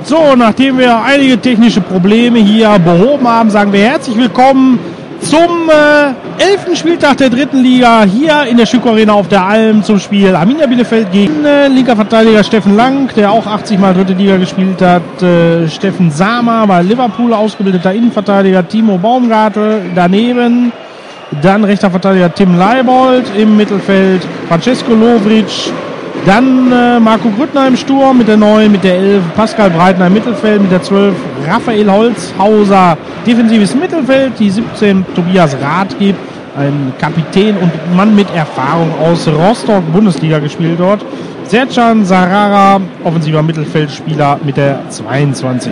So, nachdem wir einige technische Probleme hier behoben haben, sagen wir herzlich willkommen zum 11. Spieltag der 3. Liga hier in der Schüco Arena auf der Alm zum Spiel Arminia Bielefeld gegen linker Verteidiger Steffen Lang, der auch 80 Mal 3. Liga gespielt hat. Steffen Sama bei Liverpool, ausgebildeter Innenverteidiger Timo Baumgartel daneben. Dann rechter Verteidiger Tim Leibold im Mittelfeld, Francesco Lovric. Dann Marco Grüttner im Sturm mit der 9, mit der 11 Pascal Breitner im Mittelfeld, mit der 12 Raphael Holzhauser defensives Mittelfeld, die 17 Tobias Rathgeb, ein Kapitän und Mann mit Erfahrung aus Rostock, Bundesliga gespielt dort. Sercan Sarara, offensiver Mittelfeldspieler mit der 22.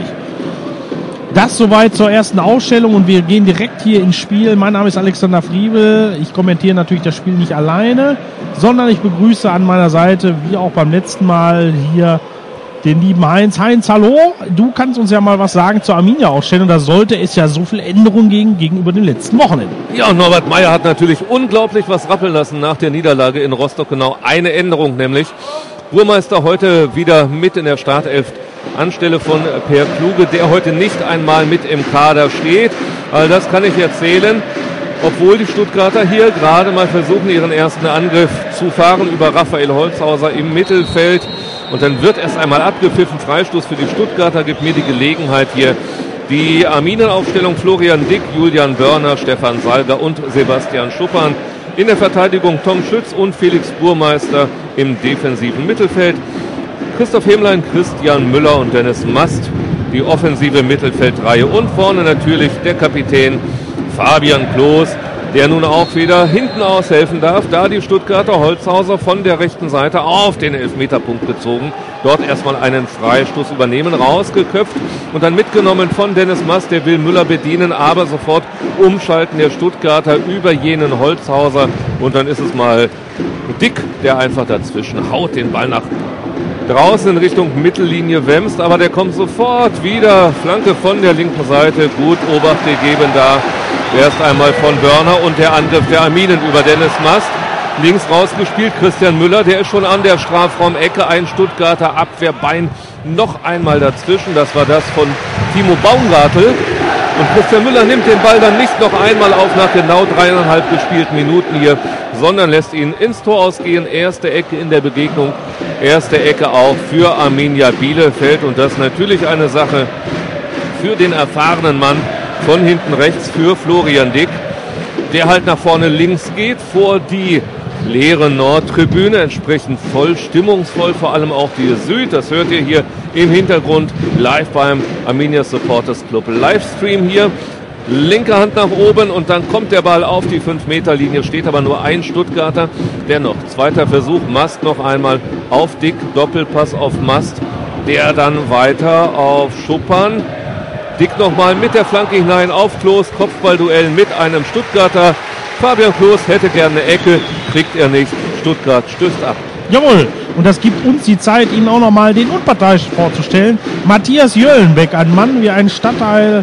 Das soweit zur ersten Ausstellung und wir gehen direkt hier ins Spiel. Mein Name ist Alexander Friebel. Ich kommentiere natürlich das Spiel nicht alleine, sondern ich begrüße an meiner Seite, wie auch beim letzten Mal, hier den lieben Heinz. Heinz, hallo. Du kannst uns ja mal was sagen zur Arminia-Ausstellung. Da sollte es ja so viel Änderungen geben gegenüber dem letzten Wochenende. Ja, und Norbert Meyer hat natürlich unglaublich was rappeln lassen nach der Niederlage in Rostock. Genau eine Änderung, nämlich Burmeister heute wieder mit in der Startelf anstelle von Per Kluge, der heute nicht einmal mit im Kader steht. Also das kann ich erzählen, obwohl die Stuttgarter hier gerade mal versuchen, ihren ersten Angriff zu fahren über Raphael Holzhauser im Mittelfeld. Und dann wird erst einmal abgepfiffen. Freistoß für die Stuttgarter gibt mir die Gelegenheit hier. Die Arminenaufstellung: Florian Dick, Julian Börner, Stefan Salger und Sebastian Schuppan. In der Verteidigung Tom Schütz und Felix Burmeister im defensiven Mittelfeld. Christoph Hemlein, Christian Müller und Dennis Mast, die offensive Mittelfeldreihe. Und vorne natürlich der Kapitän Fabian Klos, der nun auch wieder hinten aushelfen darf, da die Stuttgarter Holzhauser von der rechten Seite auf den Elfmeterpunkt gezogen. Dort erstmal einen Freistoß übernehmen, rausgeköpft und dann mitgenommen von Dennis Mast, der will Müller bedienen, aber sofort umschalten der Stuttgarter über jenen Holzhauser. Und dann ist es mal Dick, der einfach dazwischen haut, den Ball nach draußen in Richtung Mittellinie wämst, aber der kommt sofort wieder. Flanke von der linken Seite, gut Obacht gegeben da. Erst einmal von Börner und der Angriff der Arminen über Dennis Mast. Links rausgespielt, Christian Müller, der ist schon an der Strafraumecke. Ein Stuttgarter Abwehrbein noch einmal dazwischen. Das war das von Timo Baumgartel. Und Christian Müller nimmt den Ball dann nicht noch einmal auf nach genau 3,5 gespielten Minuten hier, sondern lässt ihn ins Tor ausgehen. Erste Ecke in der Begegnung, erste Ecke auch für Arminia Bielefeld. Und das ist natürlich eine Sache für den erfahrenen Mann von hinten rechts, für Florian Dick, der halt nach vorne links geht, vor die leere Nordtribüne, entsprechend voll, stimmungsvoll, vor allem auch die Süd. Das hört ihr hier im Hintergrund live beim Arminia Supporters Club Livestream hier. Linke Hand nach oben und dann kommt der Ball auf die 5-Meter-Linie, steht aber nur ein Stuttgarter. Dennoch, zweiter Versuch, Mast noch einmal auf Dick, Doppelpass auf Mast, der dann weiter auf Schuppan. Dick nochmal mit der Flanke hinein auf Klos, Kopfballduell mit einem Stuttgarter. Fabian Klos hätte gerne eine Ecke, kriegt er nicht. Stuttgart stößt ab. Jawohl, und das gibt uns die Zeit, Ihnen auch nochmal den Unparteiischen vorzustellen. Matthias Jöllenbeck, ein Mann wie ein Stadtteil,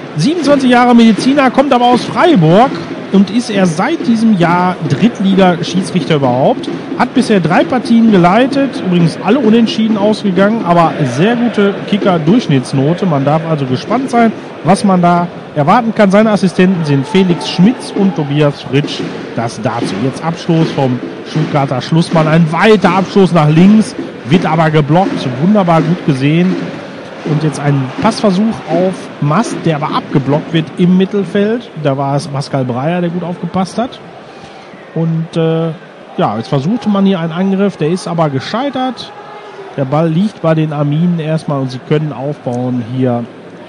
27 Jahre Mediziner, kommt aber aus Freiburg und ist erst seit diesem Jahr Drittliga-Schiedsrichter überhaupt. Hat bisher 3 Partien geleitet, übrigens alle unentschieden ausgegangen, aber sehr gute Kicker-Durchschnittsnote. Man darf also gespannt sein, was man da erwarten kann. Seine Assistenten sind Felix Schmitz und Tobias Fritsch. Das dazu. Jetzt Abstoß vom Stuttgarter Schlussmann. Ein weiter Abstoß nach links, wird aber geblockt. Wunderbar gut gesehen. Und jetzt ein Passversuch auf Mast, der aber abgeblockt wird im Mittelfeld. Da war es Pascal Breyer, der gut aufgepasst hat. Und jetzt versuchte man hier einen Angriff, der ist aber gescheitert. Der Ball liegt bei den Arminen erstmal und sie können aufbauen hier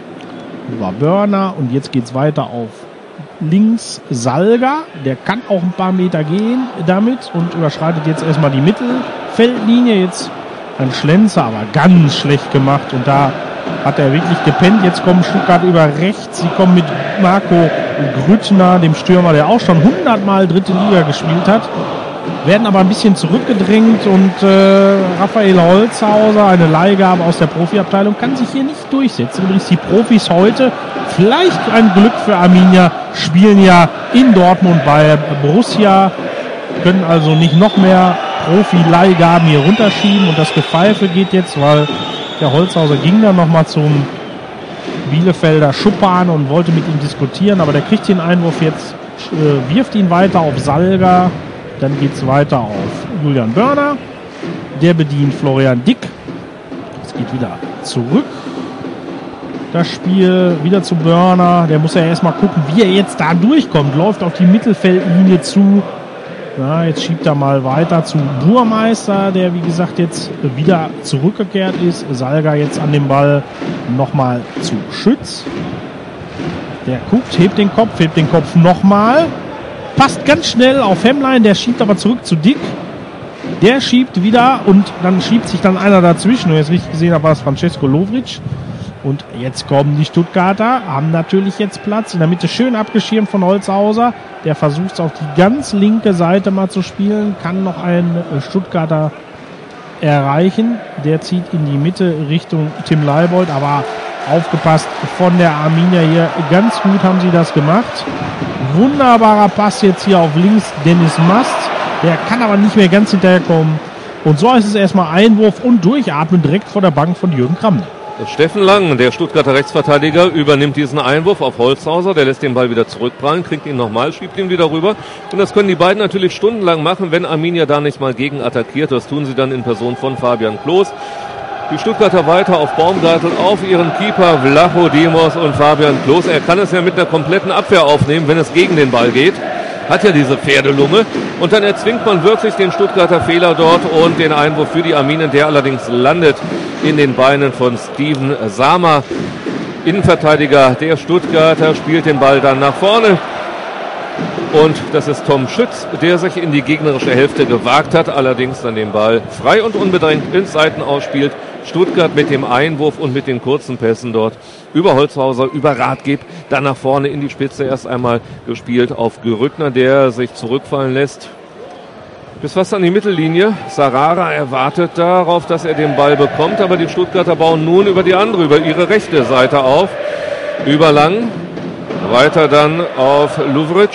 über Börner. Und jetzt geht es weiter auf links Salga. Der kann auch ein paar Meter gehen damit und überschreitet jetzt erstmal die Mittelfeldlinie. Jetzt ein Schlenzer, aber ganz schlecht gemacht. Und da hat er wirklich gepennt. Jetzt kommen Stuttgart über rechts. Sie kommen mit Marco Grüttner, dem Stürmer, der auch schon 100 Mal 3. Liga gespielt hat. Werden aber ein bisschen zurückgedrängt und Raphael Holzhauser, eine Leihgabe aus der Profiabteilung, kann sich hier nicht durchsetzen. Übrigens die Profis heute, vielleicht ein Glück für Arminia, spielen ja in Dortmund bei Borussia, können also nicht noch mehr Profi-Leihgaben hier runterschieben und das Gepfeife geht jetzt, weil Der Holzhauser ging dann nochmal zum Bielefelder Schuppan und wollte mit ihm diskutieren, aber der kriegt den Einwurf jetzt, wirft ihn weiter auf Salga. Dann geht es weiter auf Julian Börner. Der bedient Florian Dick. Es geht wieder zurück. Das Spiel wieder zu Börner. Der muss ja erstmal gucken, wie er jetzt da durchkommt. Läuft auf die Mittelfeldlinie zu. Ja, jetzt schiebt er mal weiter zu Burmeister, der wie gesagt jetzt wieder zurückgekehrt ist. Salga jetzt an dem Ball nochmal zu Schütz. Der guckt, hebt den Kopf nochmal. Passt ganz schnell auf Hemmlein, der schiebt aber zurück zu Dick. Der schiebt wieder und dann schiebt sich dann einer dazwischen. Und jetzt richtig gesehen habe, war es Francesco Lovric. Und jetzt kommen die Stuttgarter, haben natürlich jetzt Platz. In der Mitte schön abgeschirmt von Holzhauser. Der versucht es auf die ganz linke Seite mal zu spielen. Kann noch einen Stuttgarter erreichen. Der zieht in die Mitte Richtung Tim Leibold. Aber aufgepasst von der Arminia hier. Ganz gut haben sie das gemacht. Wunderbarer Pass jetzt hier auf links. Dennis Mast. Der kann aber nicht mehr ganz hinterherkommen. Und so ist es erstmal Einwurf und Durchatmen direkt vor der Bank von Jürgen Kramny. Steffen Lang, der Stuttgarter Rechtsverteidiger, übernimmt diesen Einwurf auf Holzhauser. Der lässt den Ball wieder zurückprallen, kriegt ihn nochmal, schiebt ihn wieder rüber. Und das können die beiden natürlich stundenlang machen, wenn Arminia da nicht mal gegen attackiert. Das tun sie dann in Person von Fabian Klos. Die Stuttgarter weiter auf Baumgartel, auf ihren Keeper Vlachodimos und Fabian Klos. Er kann es ja mit einer kompletten Abwehr aufnehmen, wenn es gegen den Ball geht. Hat ja diese Pferdelunge. Und dann erzwingt man wirklich den Stuttgarter Fehler dort und den Einwurf für die Arminen, der allerdings landet in den Beinen von Steven Sama. Innenverteidiger der Stuttgarter spielt den Ball dann nach vorne. Und das ist Tom Schütz, der sich in die gegnerische Hälfte gewagt hat, allerdings dann den Ball frei und unbedrängt ins Seiten ausspielt. Stuttgart mit dem Einwurf und mit den kurzen Pässen dort über Holzhauser, über Rathgeb, dann nach vorne in die Spitze erst einmal gespielt auf Gerüttner, der sich zurückfallen lässt. Bis fast an die Mittellinie. Sarara erwartet darauf, dass er den Ball bekommt, aber die Stuttgarter bauen nun über die andere, über ihre rechte Seite auf. Über Lang, weiter dann auf Lovric.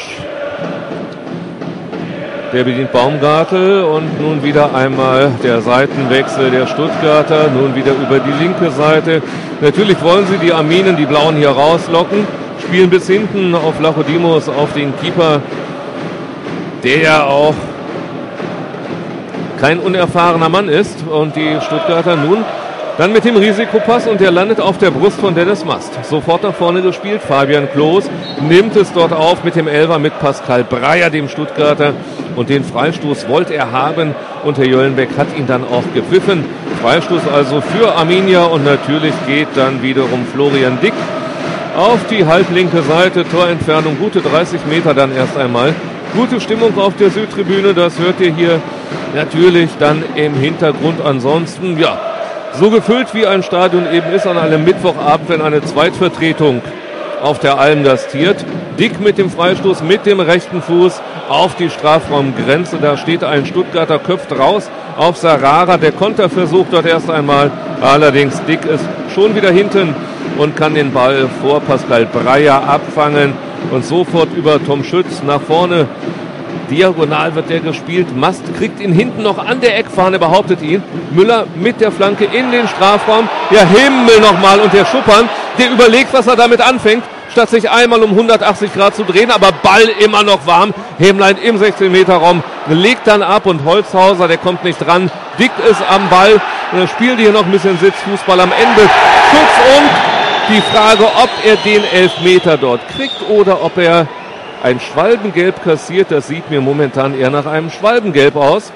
Der bedient Baumgartel und nun wieder einmal der Seitenwechsel der Stuttgarter, nun wieder über die linke Seite. Natürlich wollen sie die Arminen, die Blauen hier rauslocken, spielen bis hinten auf Vlachodimos, auf den Keeper, der ja auch kein unerfahrener Mann ist. Und die Stuttgarter nun dann mit dem Risikopass und der landet auf der Brust von Dennis Mast. Sofort nach vorne gespielt. Fabian Klos nimmt es dort auf mit dem Elfer mit Pascal Breyer, dem Stuttgarter. Und den Freistoß wollte er haben und Herr Jöllenbeck hat ihn dann auch gepfiffen. Freistoß also für Arminia und natürlich geht dann wiederum Florian Dick auf die halblinke Seite. Torentfernung gute 30 Meter dann erst einmal. Gute Stimmung auf der Südtribüne, das hört ihr hier natürlich dann im Hintergrund. Ansonsten, ja, so gefüllt wie ein Stadion eben ist an einem Mittwochabend, wenn eine Zweitvertretung auf der Alm gastiert. Dick mit dem Freistoß, mit dem rechten Fuß auf die Strafraumgrenze. Da steht ein Stuttgarter, köpft raus auf Sarara. Der Konterversuch dort erst einmal. Allerdings Dick ist schon wieder hinten und kann den Ball vor Pascal Breyer abfangen. Und sofort über Tom Schütz nach vorne. Diagonal wird der gespielt. Mast kriegt ihn hinten noch an der Eckfahne, behauptet ihn. Müller mit der Flanke in den Strafraum. Ja, Himmel nochmal. Und der Schuppan, der überlegt, was er damit anfängt, statt sich einmal um 180 Grad zu drehen. Aber Ball immer noch warm. Hemlein im 16-Meter-Raum legt dann ab. Und Holzhauser, der kommt nicht dran. Dick ist am Ball. Und dann spielt hier noch ein bisschen Sitzfußball am Ende. Schutz und die Frage, ob er den Elfmeter dort kriegt oder ob er ein Schwalbengelb kassiert. Das sieht mir momentan eher nach einem Schwalbengelb aus,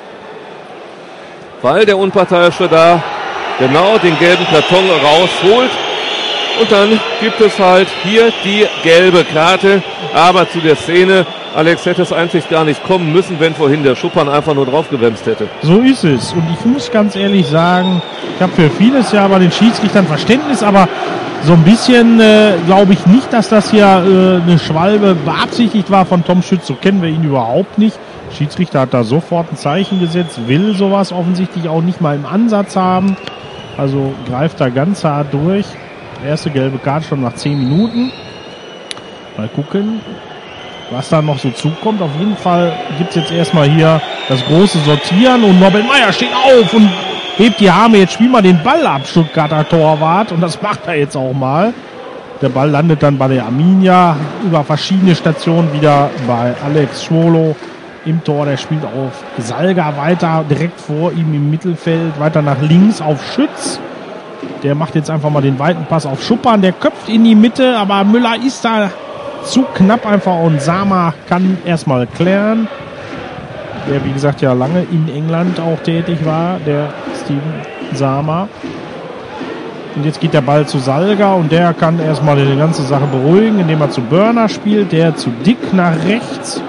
weil der Unparteiische da genau den gelben Karton rausholt. Und dann gibt es halt hier die gelbe Karte. Aber zu der Szene, Alex, hätte es eigentlich gar nicht kommen müssen, wenn vorhin der Schuppan einfach nur draufgewämst hätte. So ist es. Und ich muss ganz ehrlich sagen, ich habe für vieles ja bei den Schiedsrichtern Verständnis, aber so ein bisschen glaube ich nicht, dass das hier eine Schwalbe beabsichtigt war von Tom Schütz. So kennen wir ihn überhaupt nicht. Der Schiedsrichter hat da sofort ein Zeichen gesetzt, will sowas offensichtlich auch nicht mal im Ansatz haben. Also greift da ganz hart durch. Erste gelbe Karte schon nach 10 Minuten. Mal gucken, was da noch so zukommt. Auf jeden Fall gibt es jetzt erstmal hier das große Sortieren und Norbert Meyer steht auf und hebt die Arme, jetzt spielen wir den Ball ab, Stuttgarter Torwart. Und das macht er jetzt auch mal. Der Ball landet dann bei der Arminia über verschiedene Stationen wieder bei Alex Schwolo im Tor. Der spielt auf Salga weiter, direkt vor ihm im Mittelfeld, weiter nach links auf Schütz. Der macht jetzt einfach mal den weiten Pass auf Schuppan. Der köpft in die Mitte, aber Müller ist da zu knapp einfach und Sama kann erstmal klären. Der, wie gesagt, ja lange in England auch tätig war, der Steven Sama. Und jetzt geht der Ball zu Salga und der kann erstmal die ganze Sache beruhigen, indem er zu Börner spielt, der zu Dick nach rechts.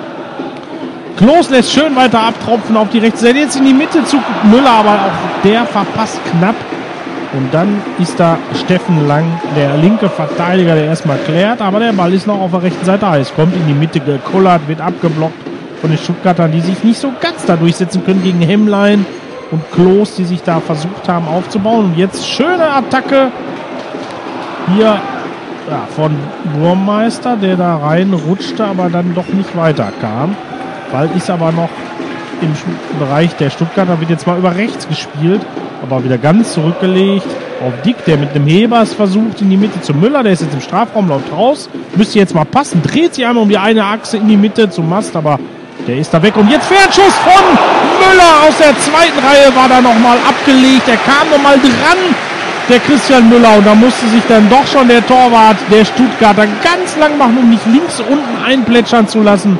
Klos lässt schön weiter abtropfen auf die rechte Seite. Jetzt in die Mitte zu Müller, aber auch der verpasst knapp. Und dann ist da Steffen Lang, der linke Verteidiger, der erstmal klärt. Aber der Ball ist noch auf der rechten Seite heiß. Kommt in die Mitte gekullert, wird abgeblockt von den Stuttgartern, die sich nicht so ganz da durchsetzen können gegen Hemmlein und Klos, die sich da versucht haben aufzubauen. Und jetzt schöne Attacke hier von Burmeister, der da reinrutschte, aber dann doch nicht weiterkam. Ball ist aber noch im Bereich der Stuttgarter, wird jetzt mal über rechts gespielt, aber wieder ganz zurückgelegt auf Dick, der mit einem Hebers versucht in die Mitte zu Müller, der ist jetzt im Strafraum, läuft raus, müsste jetzt mal passen, dreht sich einmal um die eine Achse in die Mitte zum Mast, aber der ist da weg und jetzt Fernschuss von Müller aus der zweiten Reihe, war da nochmal abgelegt, er kam nochmal dran, der Christian Müller, und da musste sich dann doch schon der Torwart der Stuttgarter ganz lang machen, um nicht links unten einplätschern zu lassen.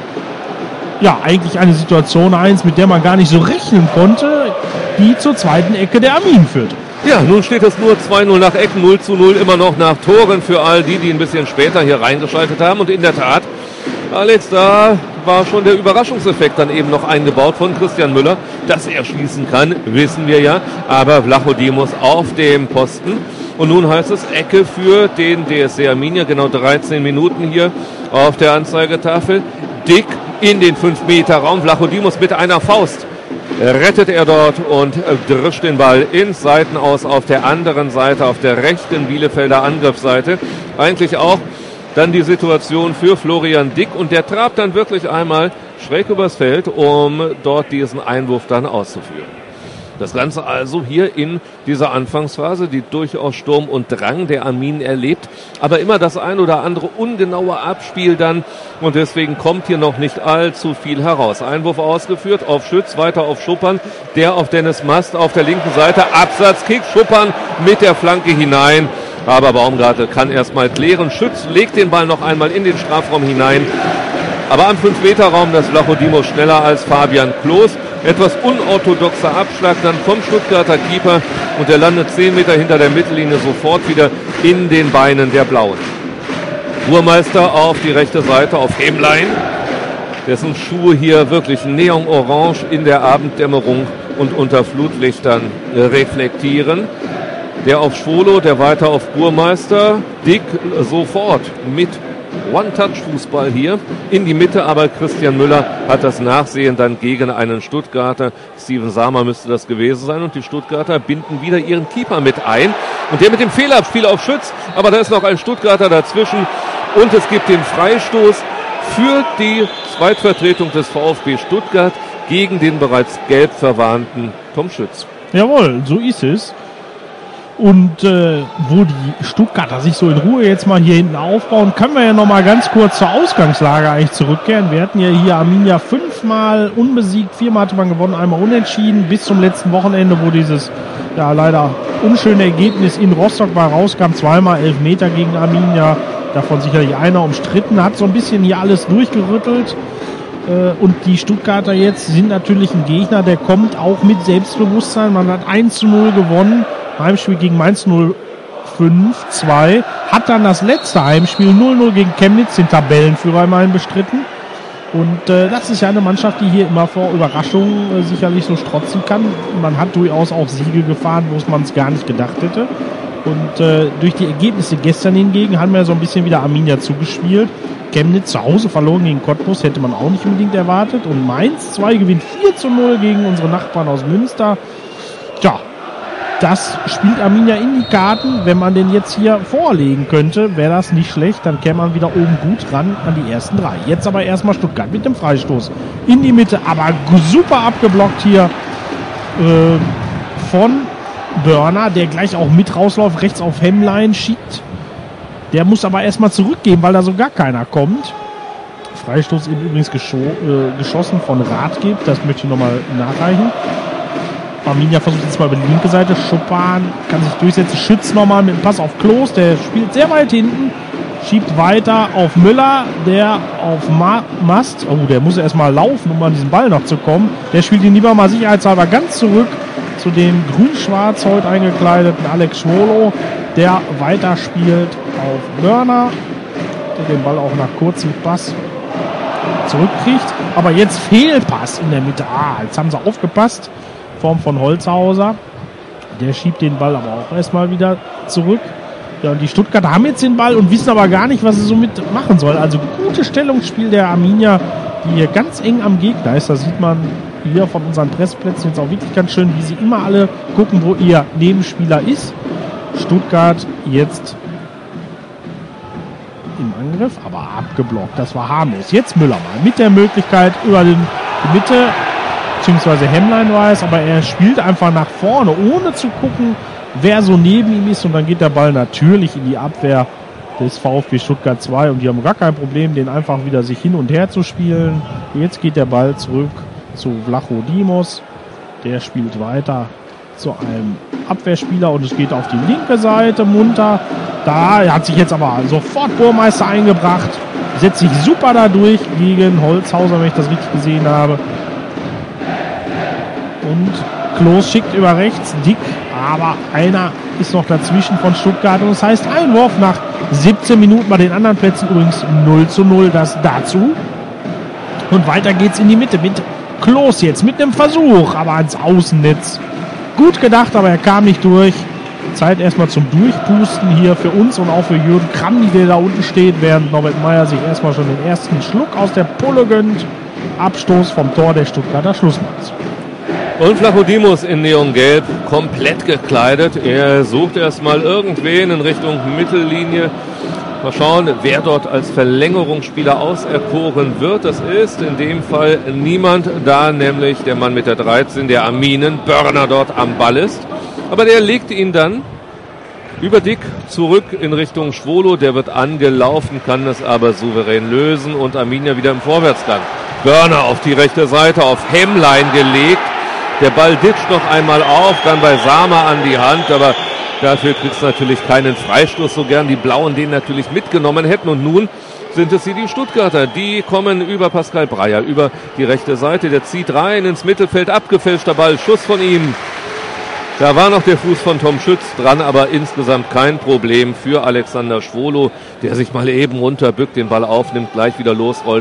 Ja, eigentlich eine Situation 1, mit der man gar nicht so rechnen konnte, die zur zweiten Ecke der Armin führte. Ja, nun steht es nur 2-0 nach Ecken, 0:0 immer noch nach Toren für all die, die ein bisschen später hier reingeschaltet haben. Und in der Tat, Alex, da war schon der Überraschungseffekt dann eben noch eingebaut von Christian Müller. Dass er schießen kann, wissen wir ja. Aber Vlachodimos auf dem Posten. Und nun heißt es Ecke für den DSC Arminia. Genau 13 Minuten hier auf der Anzeigetafel. Dick in den 5-Meter-Raum. Vlachodimos mit einer Faust rettet er dort und drischt den Ball ins Seitenaus auf der anderen Seite, auf der rechten Bielefelder Angriffsseite. Eigentlich auch dann die Situation für Florian Dick und der trabt dann wirklich einmal schräg übers Feld, um dort diesen Einwurf dann auszuführen. Das Ganze also hier in dieser Anfangsphase, die durchaus Sturm und Drang der Armin erlebt, aber immer das ein oder andere ungenaue Abspiel dann und deswegen kommt hier noch nicht allzu viel heraus. Einwurf ausgeführt auf Schütz, weiter auf Schuppan, der auf Dennis Mast auf der linken Seite, Absatzkick, Schuppan mit der Flanke hinein, aber Baumgartel kann erstmal klären, Schütz legt den Ball noch einmal in den Strafraum hinein, aber am 5-Meter-Raum das Vlachodimos schneller als Fabian Klos. Etwas unorthodoxer Abschlag dann vom Stuttgarter Keeper und er landet 10 Meter hinter der Mittellinie sofort wieder in den Beinen der Blauen. Burmeister auf die rechte Seite auf Hemlein, dessen Schuhe hier wirklich neonorange in der Abenddämmerung und unter Flutlichtern reflektieren. Der auf Schwolo, der weiter auf Burmeister. Dick sofort mit One-Touch-Fußball hier in die Mitte, aber Christian Müller hat das Nachsehen dann gegen einen Stuttgarter. Steven Sama müsste das gewesen sein und die Stuttgarter binden wieder ihren Keeper mit ein und der mit dem Fehlabspiel auf Schütz, aber da ist noch ein Stuttgarter dazwischen und es gibt den Freistoß für die Zweitvertretung des VfB Stuttgart gegen den bereits gelb verwarnten Tom Schütz. Jawohl, so ist es. Und wo die Stuttgarter sich so in Ruhe jetzt mal hier hinten aufbauen, können wir ja noch mal ganz kurz zur Ausgangslage eigentlich zurückkehren. Wir hatten ja hier Arminia 5-mal unbesiegt, 4-mal hatte man gewonnen, einmal unentschieden, bis zum letzten Wochenende, wo dieses ja leider unschöne Ergebnis in Rostock mal rauskam, 2-mal Elfmeter gegen Arminia, davon sicherlich einer umstritten, hat so ein bisschen hier alles durchgerüttelt. Und die Stuttgarter jetzt sind natürlich ein Gegner, der kommt auch mit Selbstbewusstsein. Man hat 1:0 gewonnen. Heimspiel gegen Mainz 05-2, hat dann das letzte Heimspiel 0:0 gegen Chemnitz, den Tabellenführer immerhin bestritten. Und das ist ja eine Mannschaft, die hier immer vor Überraschungen sicherlich so strotzen kann. Man hat durchaus auch Siege gefahren, wo man es gar nicht gedacht hätte. Und durch die Ergebnisse gestern hingegen haben wir so ein bisschen wieder Arminia zugespielt. Chemnitz zu Hause verloren gegen Cottbus, hätte man auch nicht unbedingt erwartet. Und Mainz 2 gewinnt 4:0 gegen unsere Nachbarn aus Münster. Tja, das spielt Arminia in die Karten. Wenn man den jetzt hier vorlegen könnte, wäre das nicht schlecht. Dann käme man wieder oben gut ran an die ersten 3. Jetzt aber erstmal Stuttgart mit dem Freistoß in die Mitte. Aber super abgeblockt hier von Börner, der gleich auch mit rausläuft, rechts auf Hemmlein schiebt. Der muss aber erstmal zurückgehen, weil da so gar keiner kommt. Freistoß übrigens geschossen von Radgeb, das möchte ich nochmal nachreichen. Arminia versucht jetzt mal über die linke Seite. Schuppan kann sich durchsetzen. Schütz nochmal mit dem Pass auf Klos. Der spielt sehr weit hinten. Schiebt weiter auf Müller. Der auf Mast. Oh, der muss erstmal laufen, um an diesen Ball noch zu kommen. Der spielt ihn lieber mal sicherheitshalber ganz zurück zu dem grün-schwarz heute eingekleideten Alex Schwolo, der weiterspielt auf Börner, der den Ball auch nach kurzem Pass zurückkriegt. Aber jetzt Fehlpass in der Mitte. Jetzt haben sie aufgepasst. Form von Holzhauser. Der schiebt den Ball aber auch erstmal wieder zurück. Ja, und die Stuttgarter haben jetzt den Ball und wissen aber gar nicht, was sie so mit machen sollen. Also gutes Stellungsspiel der Arminia, die hier ganz eng am Gegner ist. Das sieht man hier von unseren Pressplätzen jetzt auch wirklich ganz schön, wie sie immer alle gucken, wo ihr Nebenspieler ist. Stuttgart jetzt im Angriff, aber abgeblockt. Das war harmlos. Jetzt Müller mal mit der Möglichkeit über die Mitte, beziehungsweise Hemmlein war es, aber er spielt einfach nach vorne, ohne zu gucken, wer so neben ihm ist, und dann geht der Ball natürlich in die Abwehr des VfB Stuttgart 2 und die haben gar kein Problem, den einfach wieder sich hin und her zu spielen. Jetzt geht der Ball zurück zu Vlachodimos, der spielt weiter zu einem Abwehrspieler und es geht auf die linke Seite munter. Da hat sich jetzt aber sofort Burmeister eingebracht, setzt sich super dadurch gegen Holzhauser, wenn ich das richtig gesehen habe. Und Klos schickt über rechts, Dick, aber einer ist noch dazwischen von Stuttgart und das heißt Einwurf nach 17 Minuten, bei den anderen Plätzen übrigens 0:0, das dazu. Und weiter geht's in die Mitte mit Klos jetzt mit einem Versuch, aber ans Außennetz. Gut gedacht, aber er kam nicht durch. Zeit erstmal zum Durchpusten hier für uns und auch für Jürgen Kramny, der da unten steht, während Norbert Meyer sich erstmal schon den ersten Schluck aus der Pulle gönnt. Abstoß vom Tor der Stuttgarter Schlussmanns. Und Vlachodimos in Neongelb, komplett gekleidet. Er sucht erstmal irgendwen in Richtung Mittellinie. Mal schauen, wer dort als Verlängerungsspieler auserkoren wird. Das ist in dem Fall niemand, da nämlich der Mann mit der 13, der Arminen, Börner, dort am Ball ist. Aber der legt ihn dann über Dick zurück in Richtung Schwolo. Der wird angelaufen, kann es aber souverän lösen und Arminia wieder im Vorwärtsgang. Börner auf die rechte Seite, auf Hemmlein gelegt. Der Ball ditcht noch einmal auf, dann bei Sama an die Hand, aber dafür kriegst du natürlich keinen Freistoß, so gern die Blauen den natürlich mitgenommen hätten. Und nun sind es hier die Stuttgarter, die kommen über Pascal Breyer, über die rechte Seite, der zieht rein ins Mittelfeld, abgefälschter Ball, Schuss von ihm. Da war noch der Fuß von Tom Schütz dran, aber insgesamt kein Problem für Alexander Schwolo, der sich mal eben runterbückt, den Ball aufnimmt, gleich wieder losrollt.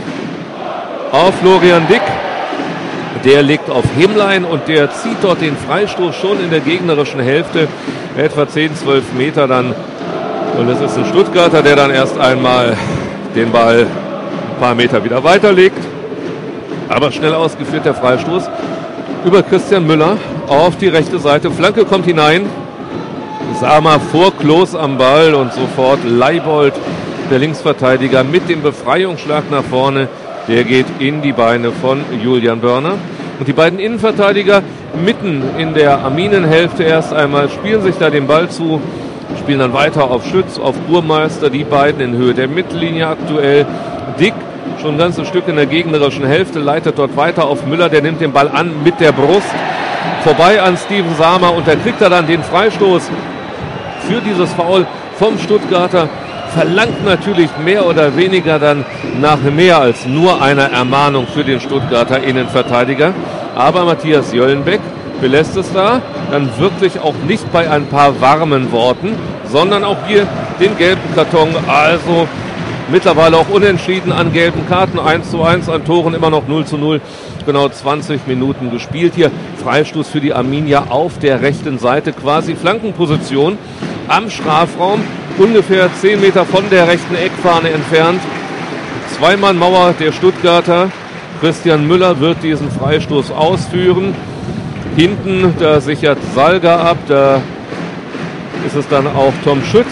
Auf Florian Dick. Der legt auf Hemmlein und der zieht dort den Freistoß schon in der gegnerischen Hälfte, etwa 10-12 Meter dann. Und es ist ein Stuttgarter, der dann erst einmal den Ball ein paar Meter wieder weiterlegt. Aber schnell ausgeführt der Freistoß über Christian Müller auf die rechte Seite. Flanke kommt hinein. Sama vor Klos am Ball und sofort Leibold, der Linksverteidiger, mit dem Befreiungsschlag nach vorne. Der geht in die Beine von Julian Börner. Und die beiden Innenverteidiger mitten in der Arminenhälfte erst einmal spielen sich da den Ball zu, spielen dann weiter auf Schütz, auf Burmeister, die beiden in Höhe der Mittellinie aktuell. Dick schon ein ganzes Stück in der gegnerischen Hälfte, leitet dort weiter auf Müller, der nimmt den Ball an mit der Brust. Vorbei an Steven Sama und da kriegt er dann den Freistoß für dieses Foul vom Stuttgarter. Verlangt natürlich mehr oder weniger dann nach mehr als nur einer Ermahnung für den Stuttgarter Innenverteidiger. Aber Matthias Jöllenbeck belässt es da dann wirklich auch nicht bei ein paar warmen Worten, sondern auch hier den gelben Karton. Also mittlerweile auch unentschieden an gelben Karten, 1:1 an Toren, immer noch 0:0. Genau 20 Minuten gespielt hier. Freistoß für die Arminia auf der rechten Seite, quasi Flankenposition am Strafraum. Ungefähr 10 Meter von der rechten Eckfahne entfernt. Zweimann-Mauer der Stuttgarter. Christian Müller wird diesen Freistoß ausführen. Hinten, da sichert Salga ab. Da ist es dann auch Tom Schütz,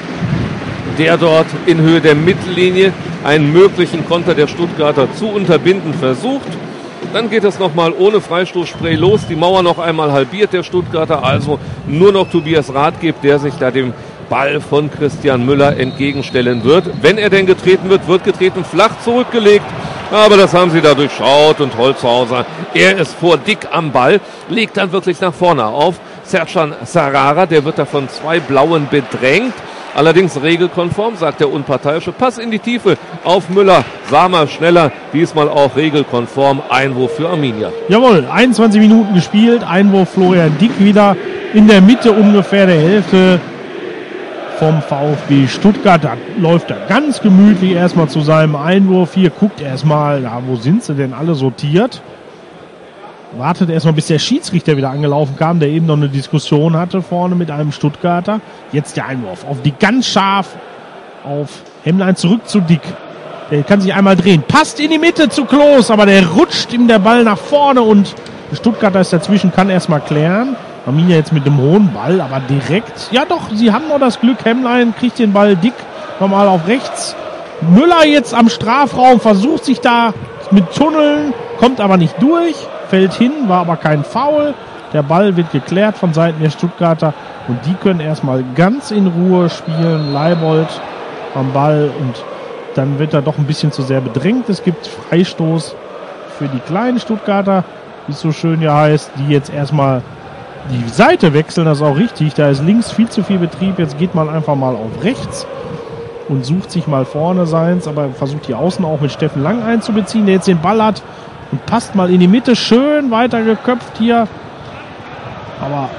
der dort in Höhe der Mittellinie einen möglichen Konter der Stuttgarter zu unterbinden versucht. Dann geht es nochmal ohne Freistoßspray los. Die Mauer noch einmal halbiert der Stuttgarter. Also nur noch Tobias Rath gibt, der sich da dem Ball von Christian Müller entgegenstellen wird. Wenn er denn getreten wird, wird getreten, flach zurückgelegt. Aber das haben sie da durchschaut und Holzhauser, er ist vor Dick am Ball, legt dann wirklich nach vorne auf. Sercan Sarara, der wird da von 2 Blauen bedrängt. Allerdings regelkonform, sagt der Unparteiische. Pass in die Tiefe auf Müller. War mal schneller, diesmal auch regelkonform. Einwurf für Arminia. Jawohl, 21 Minuten gespielt. Einwurf Florian Dick wieder in der Mitte ungefähr der Hälfte vom VfB Stuttgart. Da läuft er ganz gemütlich erstmal zu seinem Einwurf. Hier guckt erstmal, ja, wo sind sie denn alle sortiert? Wartet erstmal, bis der Schiedsrichter wieder angelaufen kam, der eben noch eine Diskussion hatte vorne mit einem Stuttgarter. Jetzt der Einwurf auf Dick, ganz scharf auf Hemmlein, zurück zu Dick. Der kann sich einmal drehen, passt in die Mitte zu Klos, aber der rutscht ihm der Ball nach vorne und der Stuttgarter ist dazwischen, kann erstmal klären. Arminia jetzt mit dem hohen Ball, aber direkt, ja doch, sie haben noch das Glück, Hemmlein kriegt den Ball, Dick nochmal auf rechts. Müller jetzt am Strafraum, versucht sich da mit Tunneln, kommt aber nicht durch. Fällt hin, war aber kein Foul. Der Ball wird geklärt von Seiten der Stuttgarter und die können erstmal ganz in Ruhe spielen. Leibold am Ball und dann wird er doch ein bisschen zu sehr bedrängt. Es gibt Freistoß für die kleinen Stuttgarter, wie es so schön ja heißt, die jetzt erstmal die Seite wechseln. Das ist auch richtig. Da ist links viel zu viel Betrieb. Jetzt geht man einfach mal auf rechts und sucht sich mal vorne seins, aber versucht die Außen auch mit Steffen Lang einzubeziehen, der jetzt den Ball hat. Und passt mal in die Mitte, schön weitergeköpft hier. Aber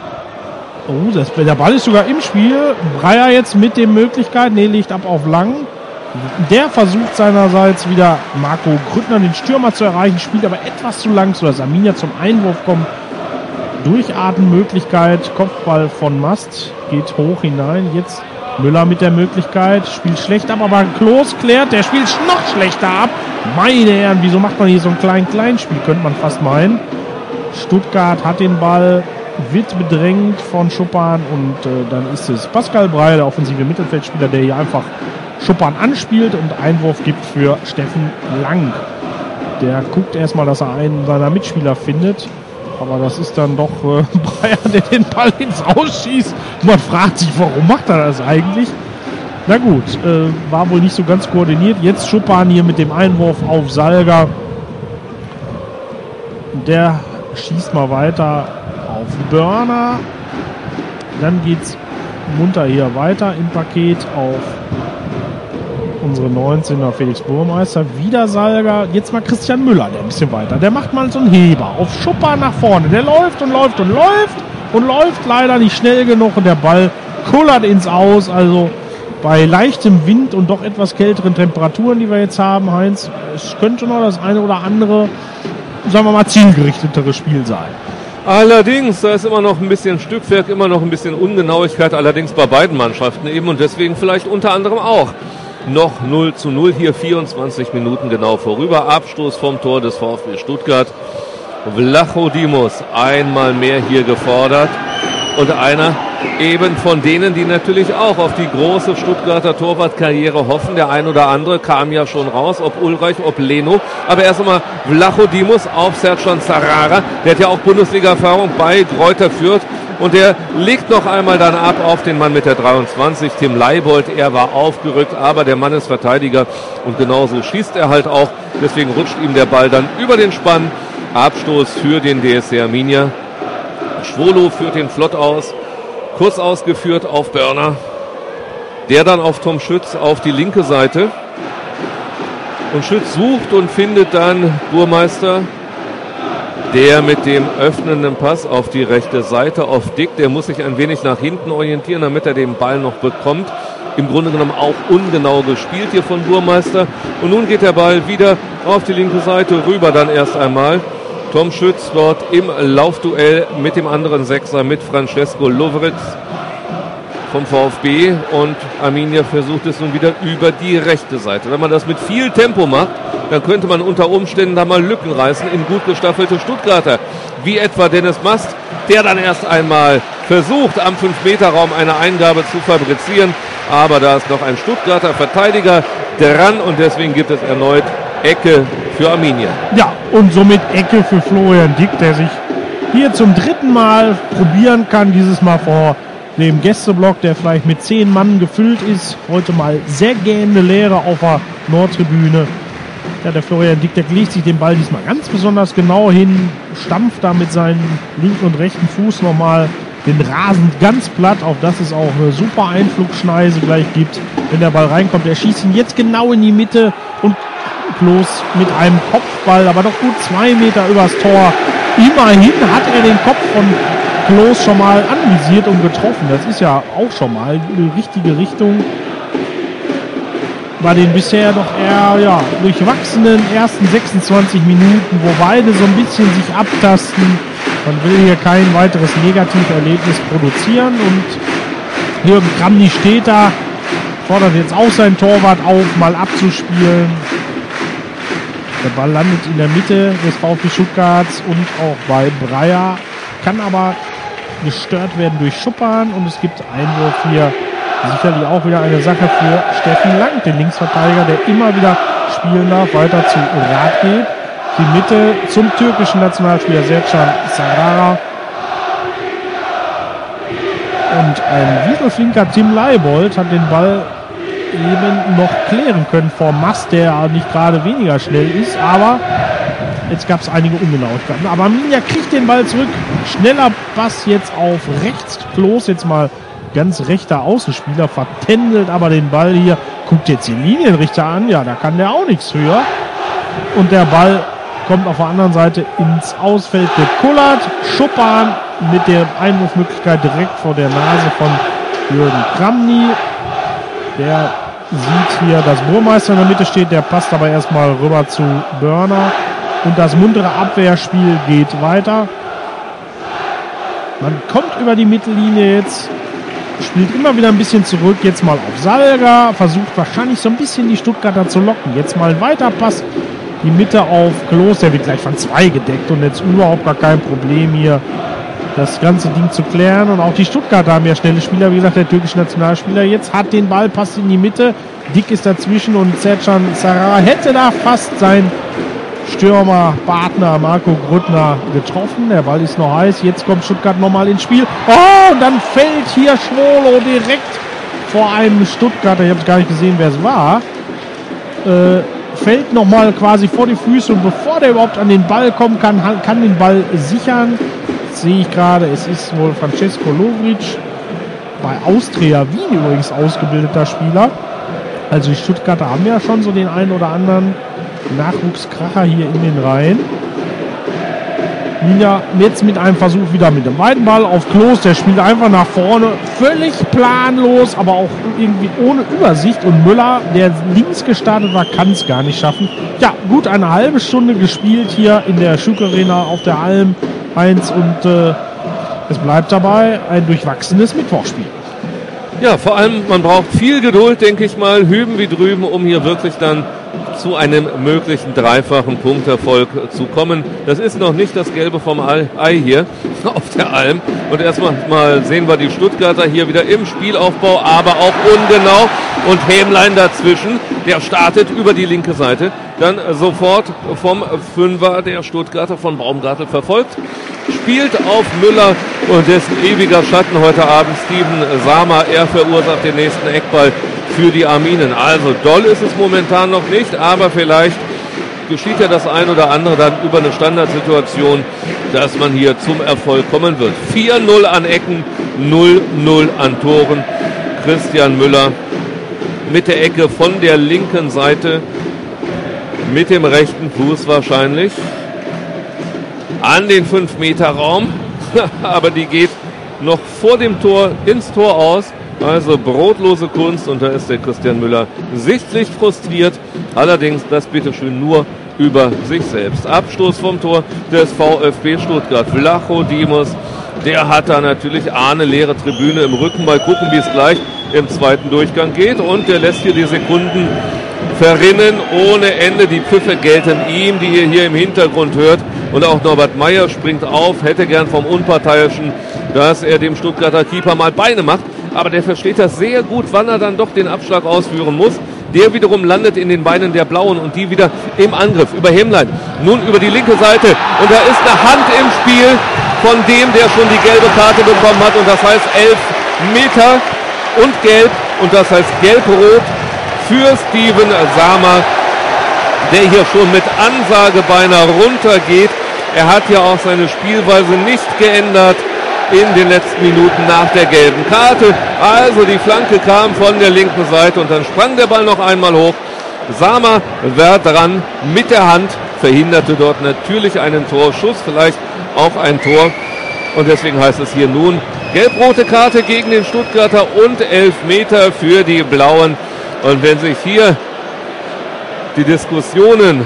der Ball ist sogar im Spiel. Breyer jetzt mit der Möglichkeit, legt ab auf Lang. Der versucht seinerseits wieder Marco Grüttner, den Stürmer, zu erreichen, spielt aber etwas zu lang, sodass Arminia zum Einwurf kommt. Durchatmenmöglichkeit, Kopfball von Mast, geht hoch hinein. Jetzt Müller mit der Möglichkeit, spielt schlecht ab, aber Klos klärt, der spielt noch schlechter ab. Meine Herren, wieso macht man hier so ein Kleinspiel, könnte man fast meinen. Stuttgart hat den Ball, wird bedrängt von Schuppan und dann ist es Pascal Breyer, der offensive Mittelfeldspieler, der hier einfach Schuppan anspielt und Einwurf gibt für Steffen Lang. Der guckt erstmal, dass er einen seiner Mitspieler findet. Aber das ist dann doch Breyer, der den Ball ins Ausschießt. Man fragt sich, warum macht er das eigentlich? Na gut, war wohl nicht so ganz koordiniert. Jetzt Schuppan hier mit dem Einwurf auf Salga. Der schießt mal weiter auf Börner. Dann geht's munter hier weiter im Paket auf unsere 19er Felix Burmeister. Wieder Salga. Jetzt mal Christian Müller, der ein bisschen weiter. Der macht mal so einen Heber auf Schuppan nach vorne. Der läuft und läuft und läuft und läuft leider nicht schnell genug und der Ball kullert ins Aus. Also bei leichtem Wind und doch etwas kälteren Temperaturen, die wir jetzt haben, Heinz, es könnte noch das eine oder andere, sagen wir mal, zielgerichtetere Spiel sein. Allerdings, da ist immer noch ein bisschen Stückwerk, immer noch ein bisschen Ungenauigkeit, allerdings bei beiden Mannschaften eben und deswegen vielleicht unter anderem auch noch 0:0, hier 24 Minuten genau vorüber. Abstoß vom Tor des VfB Stuttgart. Vlachodimos einmal mehr hier gefordert und einer eben von denen, die natürlich auch auf die große Stuttgarter Torwartkarriere hoffen. Der ein oder andere kam ja schon raus, ob Ulreich, ob Leno. Aber erst einmal Vlachodimos auf Sercan Sarara. Der hat ja auch Bundesliga-Erfahrung bei Greuther Fürth. Und der legt noch einmal dann ab auf den Mann mit der 23, Tim Leibold. Er war aufgerückt, aber der Mann ist Verteidiger und genauso schießt er halt auch. Deswegen rutscht ihm der Ball dann über den Spann. Abstoß für den DSC Arminia. Schwolo führt den flott aus. Kurz ausgeführt auf Börner. Der dann auf Tom Schütz auf die linke Seite. Und Schütz sucht und findet dann Burmeister. Der mit dem öffnenden Pass auf die rechte Seite auf Dick, der muss sich ein wenig nach hinten orientieren, damit er den Ball noch bekommt. Im Grunde genommen auch ungenau gespielt hier von Burmeister. Und nun geht der Ball wieder auf die linke Seite rüber dann erst einmal. Tom Schütz dort im Laufduell mit dem anderen Sechser, mit Francesco Lovretz vom VfB. Und Arminia versucht es nun wieder über die rechte Seite. Wenn man das mit viel Tempo macht, dann könnte man unter Umständen da mal Lücken reißen in gut gestaffelte Stuttgarter. Wie etwa Dennis Mast, der dann erst einmal versucht, am 5-Meter-Raum eine Eingabe zu fabrizieren. Aber da ist noch ein Stuttgarter Verteidiger dran und deswegen gibt es erneut Ecke für Arminia. Ja, und somit Ecke für Florian Dick, der sich hier zum dritten Mal probieren kann, dieses Mal vor dem Gästeblock, der vielleicht mit 10 Mann gefüllt ist. Heute mal sehr gähnende Leere auf der Nordtribüne. Ja, der Florian Dick, der legt sich den Ball diesmal ganz besonders genau hin, stampft da mit seinen linken und rechten Fuß nochmal den Rasen ganz platt, auf das es auch eine super Einflugschneise gleich gibt, wenn der Ball reinkommt. Er schießt ihn jetzt genau in die Mitte und Klos mit einem Kopfball, aber doch gut 2 Meter übers Tor. Immerhin hat er den Kopf von Klos schon mal anvisiert und getroffen. Das ist ja auch schon mal die richtige Richtung. Bei den bisher doch eher durchwachsenen ersten 26 Minuten, wo beide so ein bisschen sich abtasten. Man will hier kein weiteres Negativerlebnis produzieren und Jürgen Kramny steht da, fordert jetzt auch seinen Torwart auf, mal abzuspielen. Der Ball landet in der Mitte des VfB Stuttgarts und auch bei Breyer, kann aber gestört werden durch Schuppern und es gibt Einwurf hier. Sicherlich auch wieder eine Sache für Steffen Lang, den Linksverteidiger, der immer wieder spielen darf, weiter zu Rat geht. Die Mitte zum türkischen Nationalspieler Sercan Sarara. Und ein wieselflinker Tim Leibold hat den Ball eben noch klären können vor Mast, der nicht gerade weniger schnell ist, aber jetzt gab es einige Ungenauigkeiten. Aber Arminia kriegt den Ball zurück. Schneller Pass jetzt auf rechts. Klos jetzt mal ganz rechter Außenspieler, vertändelt aber den Ball hier. Guckt jetzt den Linienrichter an. Ja, da kann der auch nichts höher. Und der Ball kommt auf der anderen Seite ins Ausfeld gekullert. Schuppern mit der Einwurfmöglichkeit direkt vor der Nase von Jürgen Kramny. Der sieht hier, dass Burmeister in der Mitte steht. Der passt aber erstmal rüber zu Börner. Und das muntere Abwehrspiel geht weiter. Man kommt über die Mittellinie jetzt. Spielt immer wieder ein bisschen zurück. Jetzt mal auf Salga. Versucht wahrscheinlich so ein bisschen die Stuttgarter zu locken. Jetzt mal ein Weiterpass. Die Mitte auf Klos. Der wird gleich von 2 gedeckt. Und jetzt überhaupt gar kein Problem hier, das ganze Ding zu klären. Und auch die Stuttgarter haben ja schnelle Spieler. Wie gesagt, der türkische Nationalspieler jetzt hat den Ball, passt in die Mitte. Dick ist dazwischen und Sercan Sarara hätte da fast sein Stürmerpartner Marco Grüttner getroffen. Der Ball ist noch heiß. Jetzt kommt Stuttgart nochmal ins Spiel. Oh, und dann fällt hier Schwolo direkt vor einem Stuttgarter. Ich habe es gar nicht gesehen, wer es war. Fällt nochmal quasi vor die Füße und bevor der überhaupt an den Ball kommen kann den Ball sichern. Jetzt sehe ich gerade, es ist wohl Francesco Lovric, bei Austria Wien übrigens ausgebildeter Spieler. Also die Stuttgarter haben ja schon so den einen oder anderen Nachwuchskracher hier in den Reihen. Arminia jetzt mit einem Versuch wieder mit dem weiten Ball auf Klos. Der spielt einfach nach vorne. Völlig planlos, aber auch irgendwie ohne Übersicht. Und Müller, der links gestartet war, kann es gar nicht schaffen. Ja, gut eine halbe Stunde gespielt hier in der Schuk Arena auf der Alm 1. Und es bleibt dabei ein durchwachsenes Mittwochspiel. Ja, vor allem, man braucht viel Geduld, denke ich mal, hüben wie drüben, um hier wirklich dann zu einem möglichen dreifachen Punkterfolg zu kommen. Das ist noch nicht das Gelbe vom Ei hier auf der Alm. Und erstmal sehen wir die Stuttgarter hier wieder im Spielaufbau, aber auch ungenau. Und Hämlein dazwischen, der startet über die linke Seite. Dann sofort vom Fünfer der Stuttgarter von Baumgartel verfolgt. Spielt auf Müller und dessen ewiger Schatten heute Abend Steven Sama. Er verursacht den nächsten Eckball für die Arminen. Also doll ist es momentan noch nicht, aber vielleicht geschieht ja das ein oder andere dann über eine Standardsituation, dass man hier zum Erfolg kommen wird. 4-0 an Ecken, 0-0 an Toren. Christian Müller mit der Ecke von der linken Seite, mit dem rechten Fuß wahrscheinlich, an den 5-Meter-Raum, aber die geht noch vor dem Tor ins Tor aus. Also brotlose Kunst und da ist der Christian Müller sichtlich frustriert. Allerdings das bitteschön nur über sich selbst. Abstoß vom Tor des VfB Stuttgart. Vlachodimos, der hat da natürlich eine leere Tribüne im Rücken. Mal gucken, wie es gleich im zweiten Durchgang geht. Und der lässt hier die Sekunden verrinnen ohne Ende. Die Pfiffe gelten ihm, die ihr hier im Hintergrund hört. Und auch Norbert Meyer springt auf, hätte gern vom Unparteiischen, dass er dem Stuttgarter Keeper mal Beine macht. Aber der versteht das sehr gut, wann er dann doch den Abschlag ausführen muss. Der wiederum landet in den Beinen der Blauen und die wieder im Angriff über Hemlein. Nun über die linke Seite und da ist eine Hand im Spiel von dem, der schon die gelbe Karte bekommen hat und das heißt 11 Meter und gelb und das heißt gelb-rot für Steven Samer, der hier schon mit Ansage beinahe runtergeht. Er hat ja auch seine Spielweise nicht geändert in den letzten Minuten nach der gelben Karte. Also die Flanke kam von der linken Seite und dann sprang der Ball noch einmal hoch. Samer war dran mit der Hand, verhinderte dort natürlich einen Torschuss, vielleicht auch ein Tor. Und deswegen heißt es hier nun gelb-rote Karte gegen den Stuttgarter und 11 Meter für die Blauen. Und wenn sich hier die Diskussionen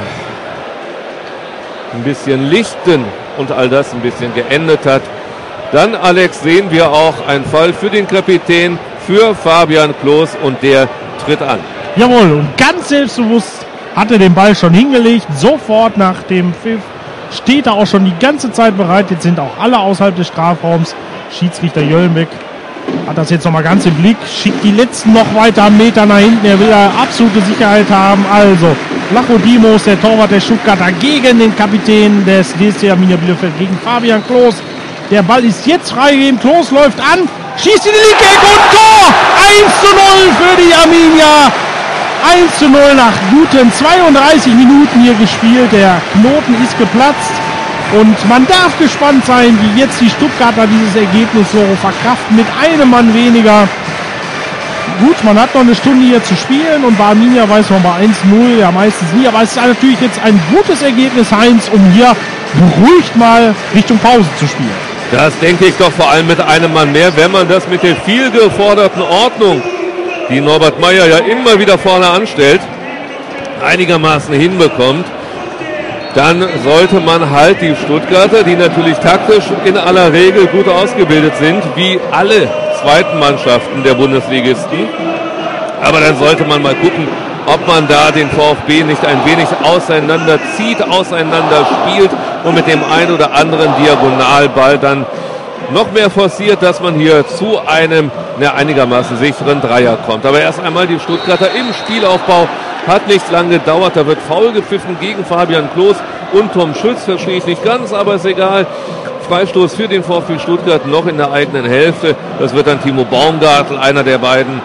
ein bisschen lichten und all das ein bisschen geendet hat, dann, Alex, sehen wir auch einen Fall für den Kapitän, für Fabian Klos und der tritt an. Jawohl, und ganz selbstbewusst hat er den Ball schon hingelegt, sofort nach dem Pfiff steht er auch schon die ganze Zeit bereit. Jetzt sind auch alle außerhalb des Strafraums. Schiedsrichter Jöllenbeck hat das jetzt nochmal ganz im Blick, schickt die letzten noch weiter einen Meter nach hinten. Er will da absolute Sicherheit haben. Also Lachodimos, der Torwart der Stuttgarter, gegen den Kapitän des DSC Arminia Bielefeld, gegen Fabian Klos. Der Ball ist jetzt freigegeben. Klos läuft an, schießt in die linke Ecke und Tor! 1:0 für die Arminia. 1:0 nach guten 32 Minuten hier gespielt. Der Knoten ist geplatzt. Und man darf gespannt sein, wie jetzt die Stuttgarter dieses Ergebnis so verkraften mit einem Mann weniger. Gut, man hat noch eine Stunde hier zu spielen und bei Arminia weiß man bei 1:0 ja meistens nie. Aber es ist natürlich jetzt ein gutes Ergebnis, Heinz, um hier beruhigt mal Richtung Pause zu spielen. Das denke ich doch vor allem mit einem Mann mehr, wenn man das mit der viel geforderten Ordnung, die Norbert Meyer ja immer wieder vorne anstellt, einigermaßen hinbekommt. Dann sollte man halt die Stuttgarter, die natürlich taktisch in aller Regel gut ausgebildet sind, wie alle zweiten Mannschaften der Bundesligisten. Aber dann sollte man mal gucken, ob man da den VfB nicht ein wenig auseinanderzieht, auseinander spielt und mit dem einen oder anderen Diagonalball dann noch mehr forciert, dass man hier zu einem einigermaßen sicheren Dreier kommt. Aber erst einmal die Stuttgarter im Spielaufbau. Hat nicht lange gedauert, da wird faul gepfiffen gegen Fabian Klos und Tom Schütz, verstehe ich nicht ganz, aber ist egal. Freistoß für den VfB Stuttgart noch in der eigenen Hälfte. Das wird dann Timo Baumgartel, einer der beiden,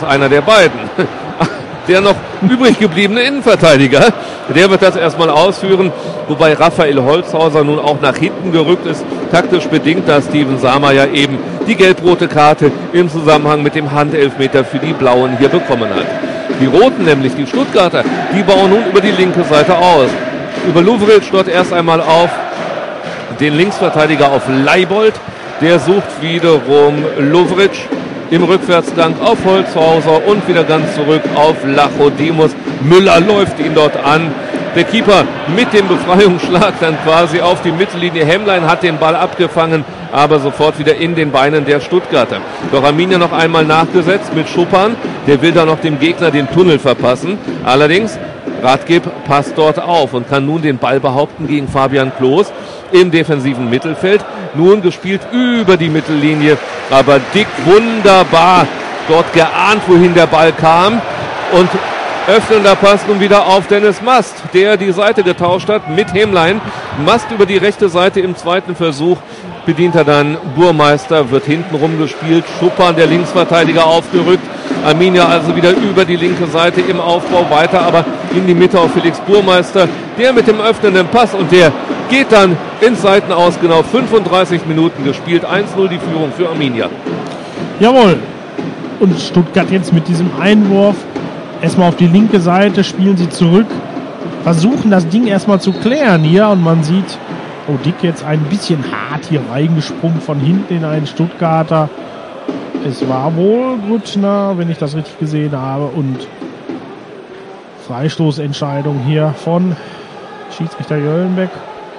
der noch übrig gebliebene Innenverteidiger. Der wird das erstmal ausführen, wobei Raphael Holzhauser nun auch nach hinten gerückt ist, taktisch bedingt, da Steven Samer ja eben die gelb-rote Karte im Zusammenhang mit dem Handelfmeter für die Blauen hier bekommen hat. Die Roten, nämlich die Stuttgarter, die bauen nun über die linke Seite aus. Über Lovric dort erst einmal auf den Linksverteidiger auf Leibold. Der sucht wiederum Lovric im Rückwärtsgang auf Holzhauser und wieder ganz zurück auf Lachodimos. Müller läuft ihn dort an. Der Keeper mit dem Befreiungsschlag dann quasi auf die Mittellinie. Hemlein hat den Ball abgefangen, aber sofort wieder in den Beinen der Stuttgarter. Doch Arminia noch einmal nachgesetzt mit Schuppan. Der will da noch dem Gegner den Tunnel verpassen. Allerdings, Radgeb passt dort auf und kann nun den Ball behaupten gegen Fabian Klos im defensiven Mittelfeld. Nun gespielt über die Mittellinie, aber Dick wunderbar dort geahnt, wohin der Ball kam. Und öffnender Pass nun wieder auf Dennis Mast, der die Seite getauscht hat mit Hemlein. Mast über die rechte Seite im zweiten Versuch. Bedient er dann Burmeister, wird hinten rumgespielt. Schuppan, der Linksverteidiger, aufgerückt. Arminia also wieder über die linke Seite im Aufbau weiter, aber in die Mitte auf Felix Burmeister. Der mit dem öffnenden Pass und der geht dann ins Seitenaus. Genau 35 Minuten gespielt. 1:0 die Führung für Arminia. Jawohl. Und Stuttgart jetzt mit diesem Einwurf erstmal auf die linke Seite, spielen sie zurück, versuchen das Ding erstmal zu klären hier und man sieht, oh, Dick jetzt ein bisschen hart hier reingesprungen von hinten in einen Stuttgarter. Es war wohl Grüttner, wenn ich das richtig gesehen habe, und Freistoßentscheidung hier von Schiedsrichter Jöllenbeck.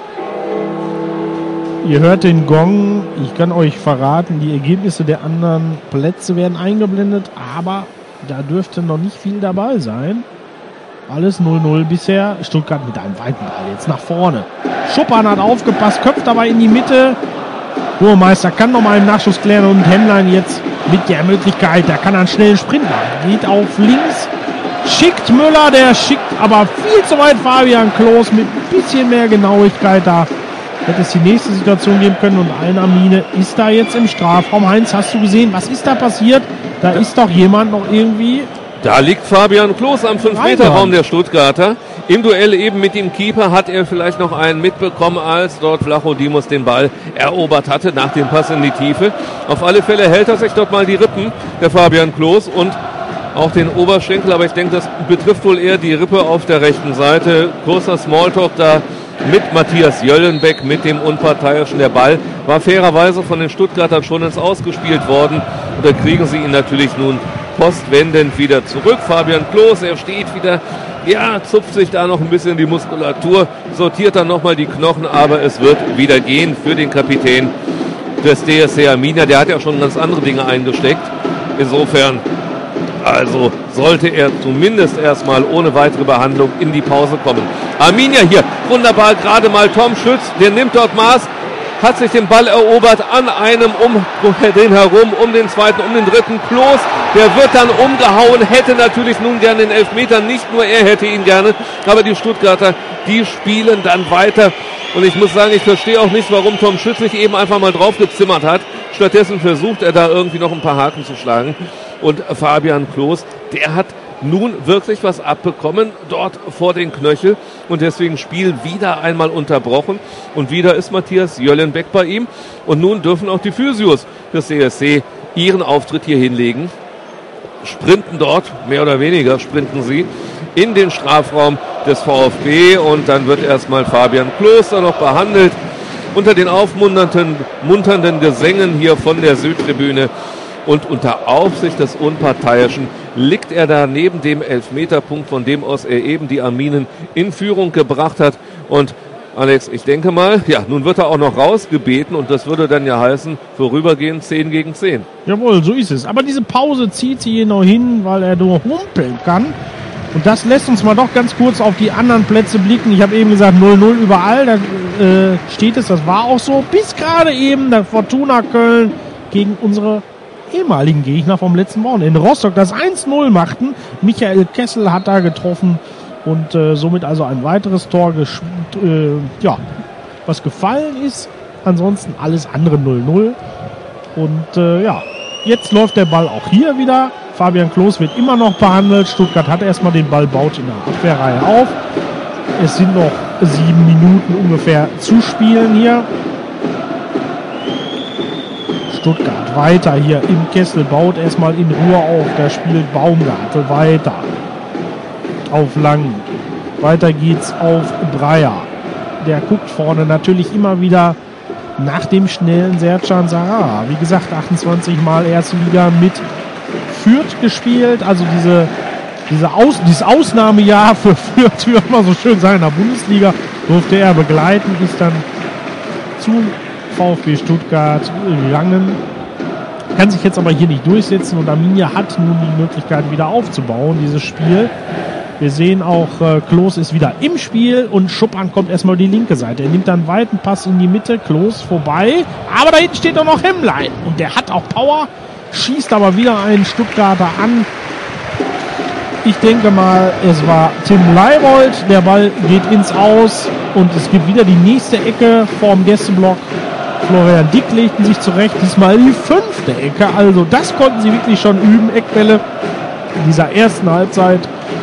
Ihr hört den Gong, ich kann euch verraten, die Ergebnisse der anderen Plätze werden eingeblendet, aber da dürfte noch nicht viel dabei sein. Alles 0:0 bisher. Stuttgart mit einem weiten Ball jetzt nach vorne. Schuppan hat aufgepasst, köpft dabei in die Mitte. Burmeister kann noch mal einen Nachschuss klären und Hemlein jetzt mit der Möglichkeit, da kann er einen schnellen Sprint machen. Geht auf links, schickt Müller, der schickt aber viel zu weit Fabian Klos mit ein bisschen mehr Genauigkeit da. Hätte es die nächste Situation geben können und ein Amine ist da jetzt im Strafraum. Heinz, hast du gesehen, was ist da passiert? Da ist doch jemand noch irgendwie... Da liegt Fabian Klos am 5-Meter-Raum der Stuttgarter. Im Duell eben mit dem Keeper hat er vielleicht noch einen mitbekommen, als dort Vlachodimos den Ball erobert hatte nach dem Pass in die Tiefe. Auf alle Fälle hält er sich dort mal die Rippen, der Fabian Klos, und auch den Oberschenkel. Aber ich denke, das betrifft wohl eher die Rippe auf der rechten Seite. Kurzer Smalltalk da mit Matthias Jöllenbeck, mit dem Unparteiischen. Der Ball war fairerweise von den Stuttgartern schon ins Ausgespielt worden. Und da kriegen sie ihn natürlich nun postwendend wieder zurück. Fabian Klos, er steht wieder, ja, zupft sich da noch ein bisschen die Muskulatur, sortiert dann nochmal die Knochen, aber es wird wieder gehen für den Kapitän des DSC Arminia. Der hat ja schon ganz andere Dinge eingesteckt. Insofern, also sollte er zumindest erstmal ohne weitere Behandlung in die Pause kommen. Arminia hier, wunderbar, gerade mal Tom Schütz, der nimmt dort Maß, hat sich den Ball erobert an einem um den herum, um den zweiten, um den dritten. Klos, der wird dann umgehauen, hätte natürlich nun gerne den Elfmeter, nicht nur er hätte ihn gerne, aber die Stuttgarter, die spielen dann weiter. Und ich muss sagen, ich verstehe auch nicht, warum Tom Schütz nicht eben einfach mal draufgezimmert hat. Stattdessen versucht er da irgendwie noch ein paar Haken zu schlagen. Und Fabian Klos, der hat nun wirklich was abbekommen dort vor den Knöchel und deswegen Spiel wieder einmal unterbrochen und wieder ist Matthias Jöllenbeck bei ihm und nun dürfen auch die Physios des CSC ihren Auftritt hier hinlegen, sprinten dort, mehr oder weniger sprinten sie in den Strafraum des VfB und dann wird erstmal Fabian Klos da noch behandelt unter den munternden Gesängen hier von der Südtribüne. Und unter Aufsicht des Unparteiischen liegt er da neben dem Elfmeterpunkt, von dem aus er eben die Arminen in Führung gebracht hat. Und Alex, ich denke mal, ja, nun wird er auch noch rausgebeten und das würde dann ja heißen, vorübergehend 10 gegen 10. Jawohl, so ist es. Aber diese Pause zieht sie hier noch hin, weil er nur humpeln kann. Und das lässt uns mal doch ganz kurz auf die anderen Plätze blicken. Ich habe eben gesagt 0-0 überall, da steht es, das war auch so. Bis gerade eben der Fortuna Köln gegen unsere ehemaligen Gegner vom letzten Wochenende. Rostock das 1-0 machten. Michael Kessel hat da getroffen und somit also ein weiteres Tor, was gefallen ist. Ansonsten alles andere 0-0. Und jetzt läuft der Ball auch hier wieder. Fabian Klos wird immer noch behandelt. Stuttgart hat erstmal den Ball, baut in der Abwehrreihe auf. Es sind noch 7 Minuten ungefähr zu spielen hier. Stuttgart weiter hier im Kessel, baut erstmal in Ruhe auf, da spielt Baumgartel weiter auf Lang, weiter geht's auf Breyer, der guckt vorne natürlich immer wieder nach dem schnellen Sercan Sahar, wie gesagt 28 Mal erste Liga mit Fürth gespielt, also dieses Ausnahmejahr für Fürth, wie immer so schön sagen, in der Bundesliga durfte er begleiten, ist dann zu VfB Stuttgart gegangen, kann sich jetzt aber hier nicht durchsetzen und Arminia hat nun die Möglichkeit wieder aufzubauen, dieses Spiel. Wir sehen auch, Klos ist wieder im Spiel und Schuppan kommt erstmal die linke Seite. Er nimmt dann einen weiten Pass in die Mitte, Klos vorbei, aber da hinten steht doch noch Hemmlein und der hat auch Power, schießt aber wieder einen Stuttgarter an. Ich denke mal, es war Tim Leibold, der Ball geht ins Aus und es gibt wieder die nächste Ecke vorm Gästeblock. Florian Dick legten sich zurecht, diesmal die 5. Ecke, also das konnten sie wirklich schon üben, Eckbälle in dieser ersten Halbzeit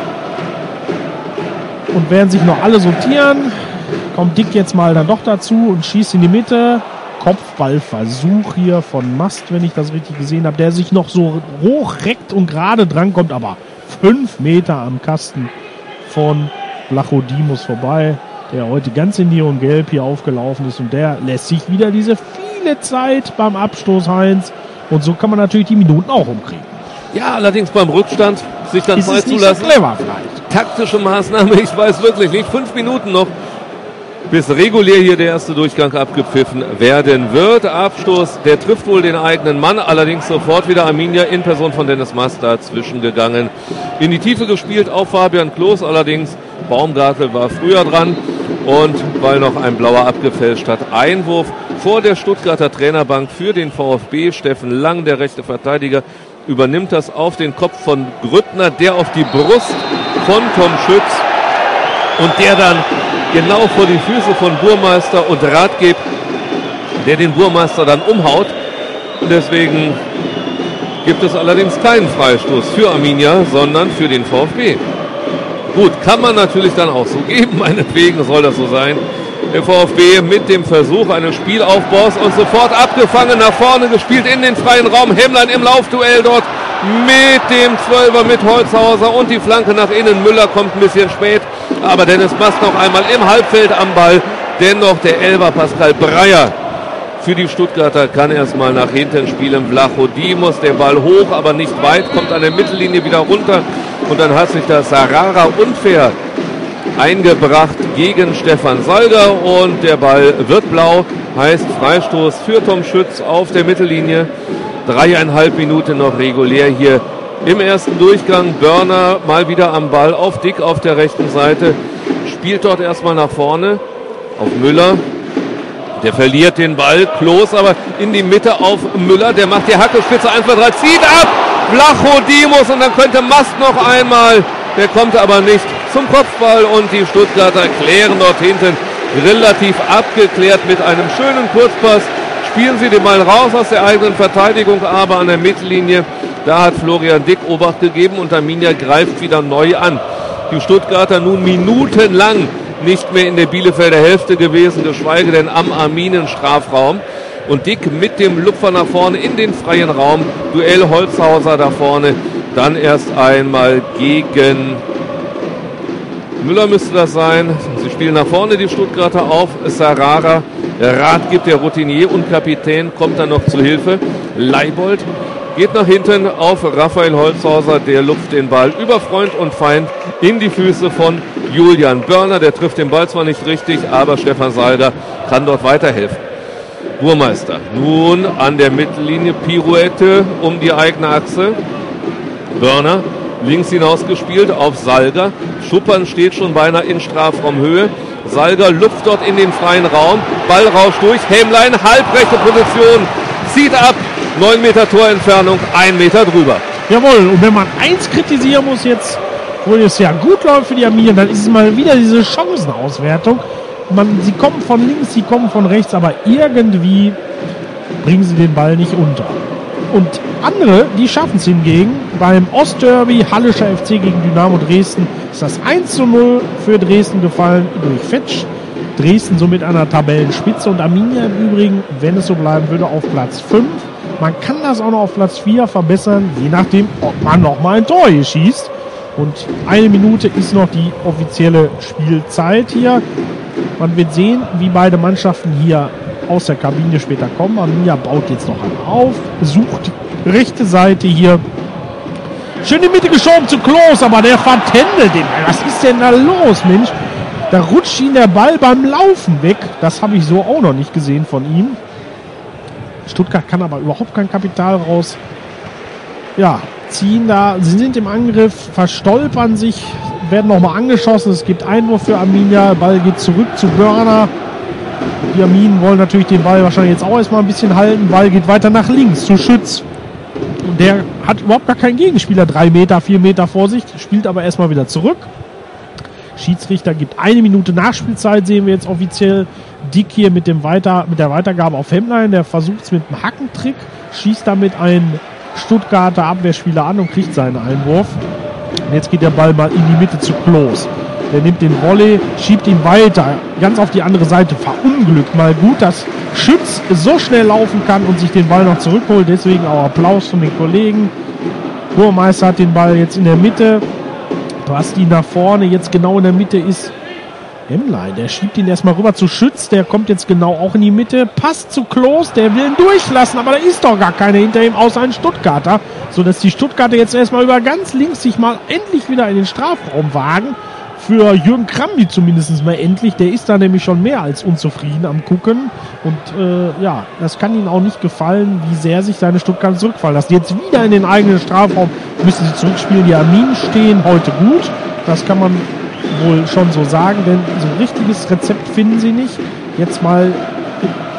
und werden sich noch alle sortieren, kommt Dick jetzt mal dann doch dazu und schießt in die Mitte, Kopfballversuch hier von Mast, wenn ich das richtig gesehen habe, der sich noch so hochreckt und gerade dran kommt, aber 5 Meter am Kasten von Vlachodimos vorbei, der heute ganz in Neon Gelb hier aufgelaufen ist und der lässt sich wieder diese viele Zeit beim Abstoß, Heinz, und so kann man natürlich die Minuten auch umkriegen. Ja, allerdings beim Rückstand sich dann ist freizulassen. Ist nicht so clever vielleicht. Taktische Maßnahme, ich weiß wirklich nicht, 5 Minuten noch, bis regulär hier der erste Durchgang abgepfiffen werden wird. Abstoß, der trifft wohl den eigenen Mann, allerdings sofort wieder Arminia in Person von Dennis Mast dazwischen gegangen. In die Tiefe gespielt auf Fabian Klos, allerdings Baumgartel war früher dran und weil noch ein Blauer abgefälscht hat, Einwurf vor der Stuttgarter Trainerbank für den VfB. Steffen Lang, der rechte Verteidiger, übernimmt das auf den Kopf von Grüttner, der auf die Brust von Tom Schütz und der dann genau vor die Füße von Burmeister und Rathgeb, der den Burmeister dann umhaut. Und deswegen gibt es allerdings keinen Freistoß für Arminia, sondern für den VfB. Gut, kann man natürlich dann auch so geben, meinetwegen soll das so sein. Der VfB mit dem Versuch eines Spielaufbaus und sofort abgefangen, nach vorne gespielt in den freien Raum. Hemmlein im Laufduell dort mit dem 12er, mit Holzhauser und die Flanke nach innen. Müller kommt ein bisschen spät, aber Dennis Mast noch einmal im Halbfeld am Ball. Dennoch der Elfer Pascal Breyer für die Stuttgarter kann erstmal nach hinten spielen. Vlachodimos, der Ball hoch, aber nicht weit, kommt an der Mittellinie wieder runter. Und dann hat sich der Sarara unfair eingebracht gegen Stefan Salga und der Ball wird blau, heißt Freistoß für Tom Schütz auf der Mittellinie. 3,5 Minuten noch regulär hier im ersten Durchgang. Börner mal wieder am Ball auf Dick auf der rechten Seite, spielt dort erstmal nach vorne auf Müller. Der verliert den Ball, Klos aber in die Mitte auf Müller, der macht die Hackespitze 1, 2, 3, zieht ab, Vlachodimos und dann könnte Mast noch einmal, der kommt aber nicht zum Kopfball und die Stuttgarter klären dort hinten relativ abgeklärt mit einem schönen Kurzpass, spielen sie den Ball raus aus der eigenen Verteidigung, aber an der Mittellinie, da hat Florian Dick Obacht gegeben und Arminia greift wieder neu an. Die Stuttgarter nun minutenlang nicht mehr in der Bielefelder Hälfte gewesen, geschweige denn am Arminen-Strafraum. Und Dick mit dem Lupfer nach vorne in den freien Raum. Duell Holzhauser da vorne. Dann erst einmal gegen Müller müsste das sein. Sie spielen nach vorne die Stuttgarter auf Sarara. Rathgeb, der Routinier und Kapitän, kommt dann noch zu Hilfe. Leibold geht nach hinten auf Raphael Holzhauser, der lupft den Ball über Freund und Feind in die Füße von Julian Börner. Der trifft den Ball zwar nicht richtig, aber Stefan Salga kann dort weiterhelfen. Burmeister nun an der Mittellinie, Pirouette um die eigene Achse. Börner links hinausgespielt auf Salga. Schuppern steht schon beinahe in Strafraumhöhe. Salga lupft dort in den freien Raum. Ball rauscht durch. Hemmlein, halbrechte Position, zieht ab. 9 Meter Torentfernung, 1 Meter drüber. Jawohl, und wenn man eins kritisieren muss jetzt, wo es ja gut läuft für die Arminia, dann ist es mal wieder diese Chancenauswertung. Sie kommen von links, sie kommen von rechts, aber irgendwie bringen sie den Ball nicht unter. Und andere, die schaffen es hingegen. Beim Ostderby, Hallischer FC gegen Dynamo Dresden, ist das 1:0 für Dresden gefallen durch Fetsch. Dresden somit an der Tabellenspitze und Arminia im Übrigen, wenn es so bleiben würde, auf Platz 5. Man kann das auch noch auf Platz 4 verbessern, je nachdem, ob man noch mal ein Tor hier schießt. Und 1 Minute ist noch die offizielle Spielzeit hier. Man wird sehen, wie beide Mannschaften hier aus der Kabine später kommen. Arminia baut jetzt noch einmal auf, sucht rechte Seite hier. Schön in die Mitte geschoben zu Klos, aber der vertändelt den. Was ist denn da los, Mensch? Da rutscht ihn der Ball beim Laufen weg. Das habe ich so auch noch nicht gesehen von ihm. Stuttgart kann aber überhaupt kein Kapital raus. Ja, ziehen da. Sie sind im Angriff, verstolpern sich, werden nochmal angeschossen. Es gibt Einwurf für Arminia. Ball geht zurück zu Börner. Die Arminen wollen natürlich den Ball wahrscheinlich jetzt auch erstmal ein bisschen halten. Ball geht weiter nach links zu Schütz. Und der hat überhaupt gar keinen Gegenspieler. 3 Meter, 4 Meter vor sich. Spielt aber erstmal wieder zurück. Schiedsrichter gibt 1 Minute Nachspielzeit, sehen wir jetzt offiziell. Dick hier mit der Weitergabe auf Hemmlein. Der versucht es mit einem Hackentrick. Schießt damit einen Stuttgarter Abwehrspieler an und kriegt seinen Einwurf. Und jetzt geht der Ball mal in die Mitte zu Klos. Der nimmt den Volley, schiebt ihn weiter, ganz auf die andere Seite, verunglückt mal gut, dass Schütz so schnell laufen kann und sich den Ball noch zurückholt. Deswegen auch Applaus von den Kollegen. Burmeister hat den Ball jetzt in der Mitte. Basti nach vorne, jetzt genau in der Mitte ist Hemmlein. Der schiebt ihn erstmal rüber zu Schütz, der kommt jetzt genau auch in die Mitte. Passt zu Klos, der will ihn durchlassen, aber da ist doch gar keiner hinter ihm, außer ein Stuttgarter. Sodass die Stuttgarter jetzt erstmal über ganz links sich mal endlich wieder in den Strafraum wagen. Für Jürgen Kramny zumindest mal endlich. Der ist da nämlich schon mehr als unzufrieden am Gucken. Und ja, das kann ihm auch nicht gefallen, wie sehr sich seine Stuttgarter zurückfallen lassen. Jetzt wieder in den eigenen Strafraum müssen sie zurückspielen. Die Arminen stehen heute gut. Das kann man wohl schon so sagen, denn so ein richtiges Rezept finden sie nicht. Jetzt mal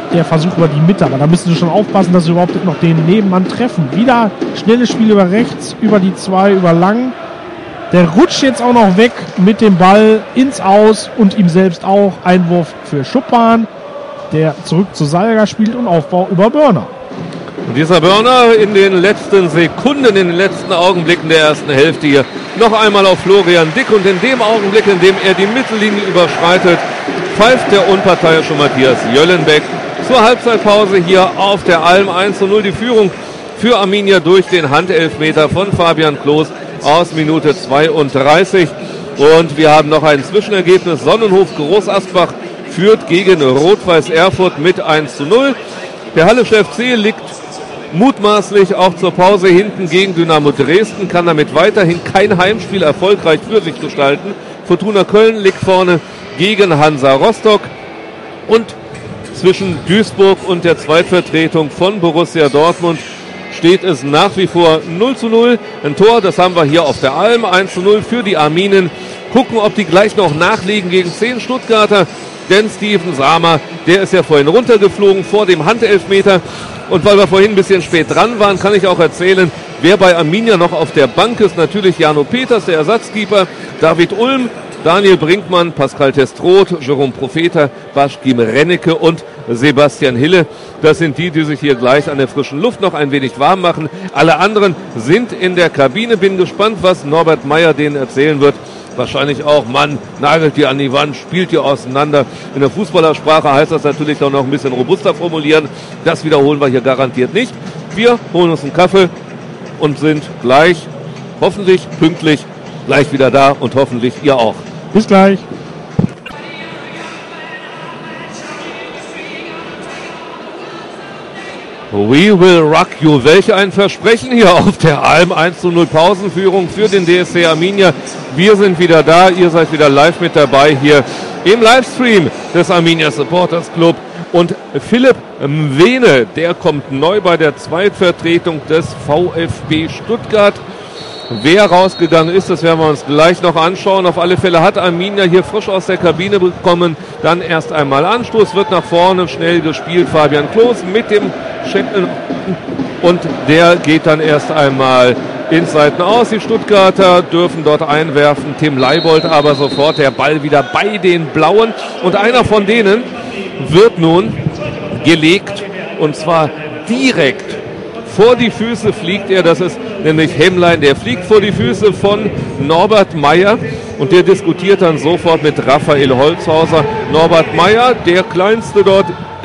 der Versuch über die Mitte. Aber da müssen sie schon aufpassen, dass sie überhaupt noch den Nebenmann treffen. Wieder schnelles Spiel über rechts, über die 2, über lang. Der rutscht jetzt auch noch weg mit dem Ball ins Aus und ihm selbst auch. Einwurf für Schuppan, der zurück zu Salga spielt und Aufbau über Börner. Und dieser Börner in den letzten Sekunden, in den letzten Augenblicken der ersten Hälfte hier noch einmal auf Florian Dick. Und in dem Augenblick, in dem er die Mittellinie überschreitet, pfeift der unparteiische Matthias Jöllenbeck zur Halbzeitpause hier auf der Alm. 1:0 die Führung für Arminia durch den Handelfmeter von Fabian Klos aus Minute 32. Und wir haben noch ein Zwischenergebnis. Sonnenhof Großasbach führt gegen Rot-Weiß Erfurt mit 1:0. Der Hallische FC liegt mutmaßlich auch zur Pause hinten gegen Dynamo Dresden, kann damit weiterhin kein Heimspiel erfolgreich für sich gestalten. Fortuna Köln liegt vorne gegen Hansa Rostock und zwischen Duisburg und der Zweitvertretung von Borussia Dortmund steht es nach wie vor 0:0. Ein Tor, das haben wir hier auf der Alm, 1:0 für die Arminen. Gucken, ob die gleich noch nachlegen gegen 10 Stuttgarter, denn Steven Samer, der ist ja vorhin runtergeflogen vor dem Handelfmeter. Und weil wir vorhin ein bisschen spät dran waren, kann ich auch erzählen, wer bei Arminia noch auf der Bank ist. Natürlich Jano Peters, der Ersatzkeeper, David Ulm, Daniel Brinkmann, Pascal Testroth, Jerome Profeta, Baschkim Rennecke und Sebastian Hille. Das sind die sich hier gleich an der frischen Luft noch ein wenig warm machen. Alle anderen sind in der Kabine. Bin gespannt, was Norbert Meyer denen erzählen wird. Wahrscheinlich auch, Mann, nagelt die an die Wand, spielt die auseinander. In der Fußballersprache heißt das natürlich auch noch ein bisschen robuster formulieren. Das wiederholen wir hier garantiert nicht. Wir holen uns einen Kaffee und sind gleich, hoffentlich pünktlich, gleich wieder da und hoffentlich ihr auch. Bis gleich. We will rock you. Welch ein Versprechen hier auf der Alm. 1:0 Pausenführung für den DSC Arminia. Wir sind wieder da. Ihr seid wieder live mit dabei hier im Livestream des Arminia Supporters Club. Und Philipp Mwene, der kommt neu bei der Zweitvertretung des VfB Stuttgart. Wer rausgegangen ist, das werden wir uns gleich noch anschauen. Auf alle Fälle hat Arminia hier frisch aus der Kabine bekommen. Dann erst einmal Anstoß, wird nach vorne schnell gespielt. Fabian Klos mit dem Schenkel und der geht dann erst einmal ins Seiten aus. Die Stuttgarter dürfen dort einwerfen. Tim Leibold aber sofort der Ball wieder bei den Blauen. Und einer von denen wird nun gelegt und zwar direkt vor die Füße fliegt er, das ist nämlich Hemmlein, der fliegt vor die Füße von Norbert Meyer und der diskutiert dann sofort mit Raphael Holzhauser. Norbert Meyer, der Kleinste dort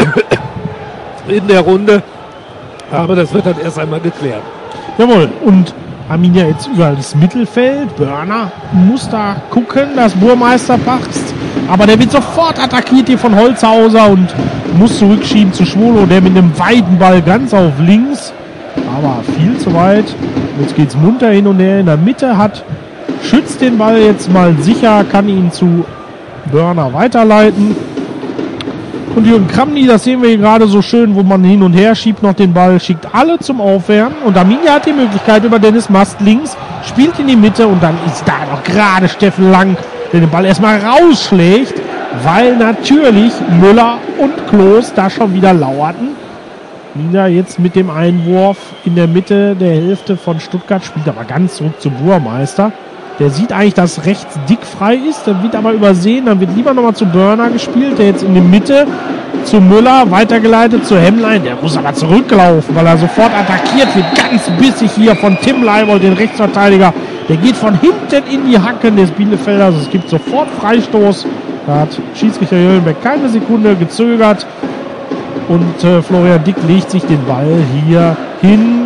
in der Runde, aber das wird dann erst einmal geklärt. Jawohl, und Arminia jetzt überall das Mittelfeld. Börner muss da gucken, dass Burmeister passt. Aber der wird sofort attackiert hier von Holzhauser und muss zurückschieben zu Schwolo, der mit einem weiten Ball ganz auf links. Aber viel zu weit. Jetzt geht's munter hin und her in der Mitte, schützt den Ball jetzt mal sicher, kann ihn zu Börner weiterleiten. Und Jürgen Kramny, das sehen wir hier gerade so schön, wo man hin und her schiebt noch den Ball, schickt alle zum Aufwärmen. Und Arminia hat die Möglichkeit über Dennis Mast links, spielt in die Mitte und dann ist da noch gerade Steffen Lang, der den Ball erstmal rausschlägt, weil natürlich Müller und Klos da schon wieder lauerten. Wieder jetzt mit dem Einwurf in der Mitte der Hälfte von Stuttgart, spielt aber ganz zurück zu Burmeister. Der sieht eigentlich, dass rechts dick frei ist, dann wird aber übersehen, dann wird lieber nochmal zu Börner gespielt, der jetzt in der Mitte zu Müller, weitergeleitet zu Hemmlein, der muss aber zurücklaufen, weil er sofort attackiert wird, ganz bissig hier von Tim Leibold, den Rechtsverteidiger, der geht von hinten in die Hacken des Bielefelders, es gibt sofort Freistoß, da hat Schiedsrichter Jöllenbeck keine Sekunde gezögert und Florian Dick legt sich den Ball hier hin,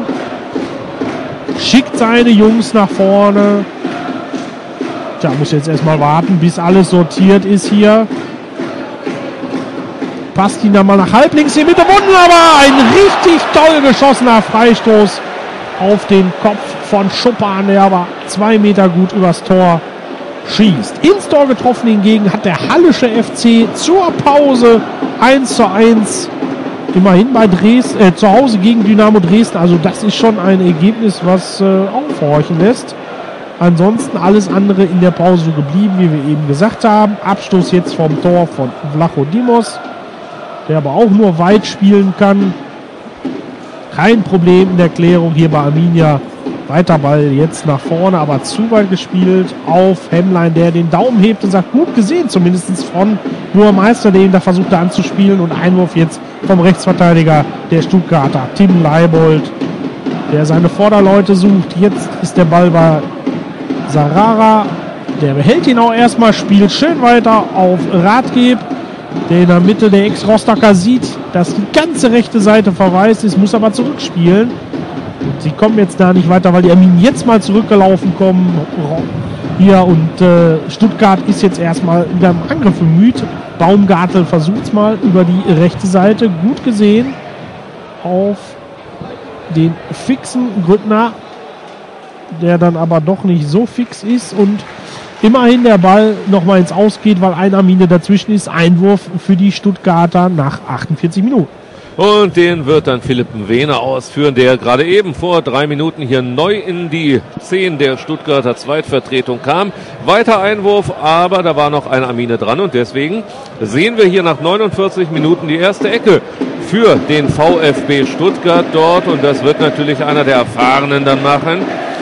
schickt seine Jungs nach vorne. Tja, muss jetzt erstmal warten, bis alles sortiert ist hier. Passt ihn dann mal nach halblinks in die Mitte. Wunderbar! Ein richtig toll geschossener Freistoß auf den Kopf von Schuppan, der aber 2 Meter gut übers Tor schießt. Ins Tor getroffen hingegen hat der Hallische FC zur Pause 1:1. Immerhin bei Dresden, zu Hause gegen Dynamo Dresden. Also das ist schon ein Ergebnis, was aufhorchen lässt. Ansonsten alles andere in der Pause so geblieben, wie wir eben gesagt haben. Abstoß jetzt vom Tor von Vlachodimos. der aber auch nur weit spielen kann. Kein Problem in der Klärung hier bei Arminia. Weiter Ball jetzt nach vorne, aber zu weit gespielt auf Hemmlein, der den Daumen hebt und sagt, gut gesehen, zumindest von Burmeister, der ihn da versuchte anzuspielen. Und Einwurf jetzt vom Rechtsverteidiger der Stuttgarter, Tim Leibold, der seine Vorderleute sucht. Jetzt ist der Ball bei Sarara. Der behält ihn auch erstmal, spielt schön weiter auf Rathgeb, der in der Mitte der Ex-Rostocker sieht, dass die ganze rechte Seite verwaist ist, muss aber zurückspielen. Und sie kommen jetzt da nicht weiter, weil die Arminen jetzt mal zurückgelaufen kommen. Hier und Stuttgart ist jetzt erstmal wieder im Angriff bemüht. Baumgartel versucht es mal über die rechte Seite. Gut gesehen auf den fixen Grüttner, der dann aber doch nicht so fix ist und immerhin der Ball nochmal ins Aus geht, weil ein Arminia dazwischen ist. Einwurf für die Stuttgarter nach 48 Minuten. Und den wird dann Philipp Wehner ausführen, der gerade eben vor 3 Minuten hier neu in die 10 der Stuttgarter Zweitvertretung kam. Weiter Einwurf, aber da war noch ein Arminia dran und deswegen sehen wir hier nach 49 Minuten die erste Ecke für den VfB Stuttgart dort und das wird natürlich einer der Erfahrenen dann machen.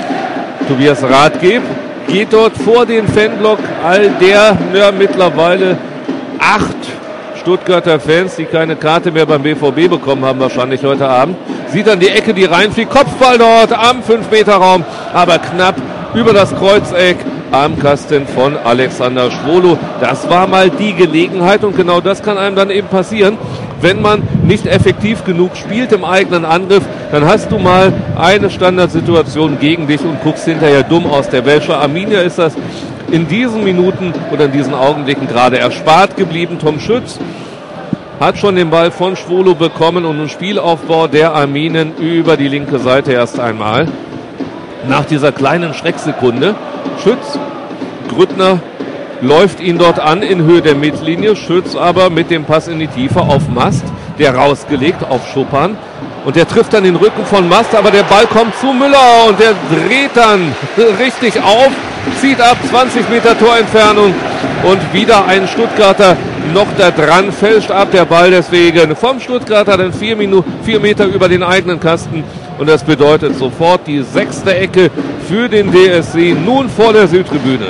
Tobias Rathgeb geht dort vor den Fanblock all der mittlerweile 8 Stuttgarter Fans, die keine Karte mehr beim BVB bekommen haben, wahrscheinlich heute Abend. Sieht dann die Ecke, die reinfliegt. Kopfball dort am 5-Meter-Raum, aber knapp über das Kreuzeck am Kasten von Alexander Schwolo. Das war mal die Gelegenheit und genau das kann einem dann eben passieren. Wenn man nicht effektiv genug spielt im eigenen Angriff, dann hast du mal eine Standardsituation gegen dich und guckst hinterher dumm aus der Wäsche. Arminia ist das in diesen Minuten oder in diesen Augenblicken gerade erspart geblieben. Tom Schütz hat schon den Ball von Schwolo bekommen und einen Spielaufbau der Arminen über die linke Seite erst einmal. Nach dieser kleinen Schrecksekunde. Schütz, Grüttner läuft ihn dort an in Höhe der Mittellinie. Schütz aber mit dem Pass in die Tiefe auf Mast, der rausgelegt auf Schuppan. Und der trifft dann den Rücken von Mast, aber der Ball kommt zu Müller und der dreht dann richtig auf, zieht ab, 20 Meter Torentfernung und wieder ein Stuttgarter noch da dran, fälscht ab der Ball deswegen vom Stuttgarter dann 4 Meter über den eigenen Kasten und das bedeutet sofort die 6. Ecke für den DSC, nun vor der Südtribüne.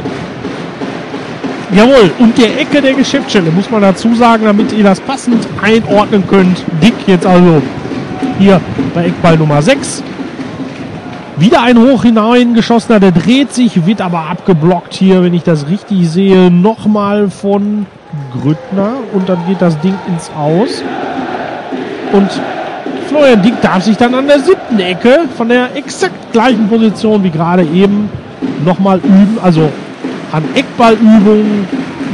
Jawohl, und der Ecke der Geschäftsstelle, muss man dazu sagen, damit ihr das passend einordnen könnt. Dick jetzt also hier bei Eckball Nummer 6. Wieder ein hoch hineingeschossener, der dreht sich, wird aber abgeblockt hier, wenn ich das richtig sehe, nochmal von Grüttner und dann geht das Ding ins Aus. Und Florian Dick darf sich dann an der 7. Ecke von der exakt gleichen Position wie gerade eben nochmal üben, also an Eckballübungen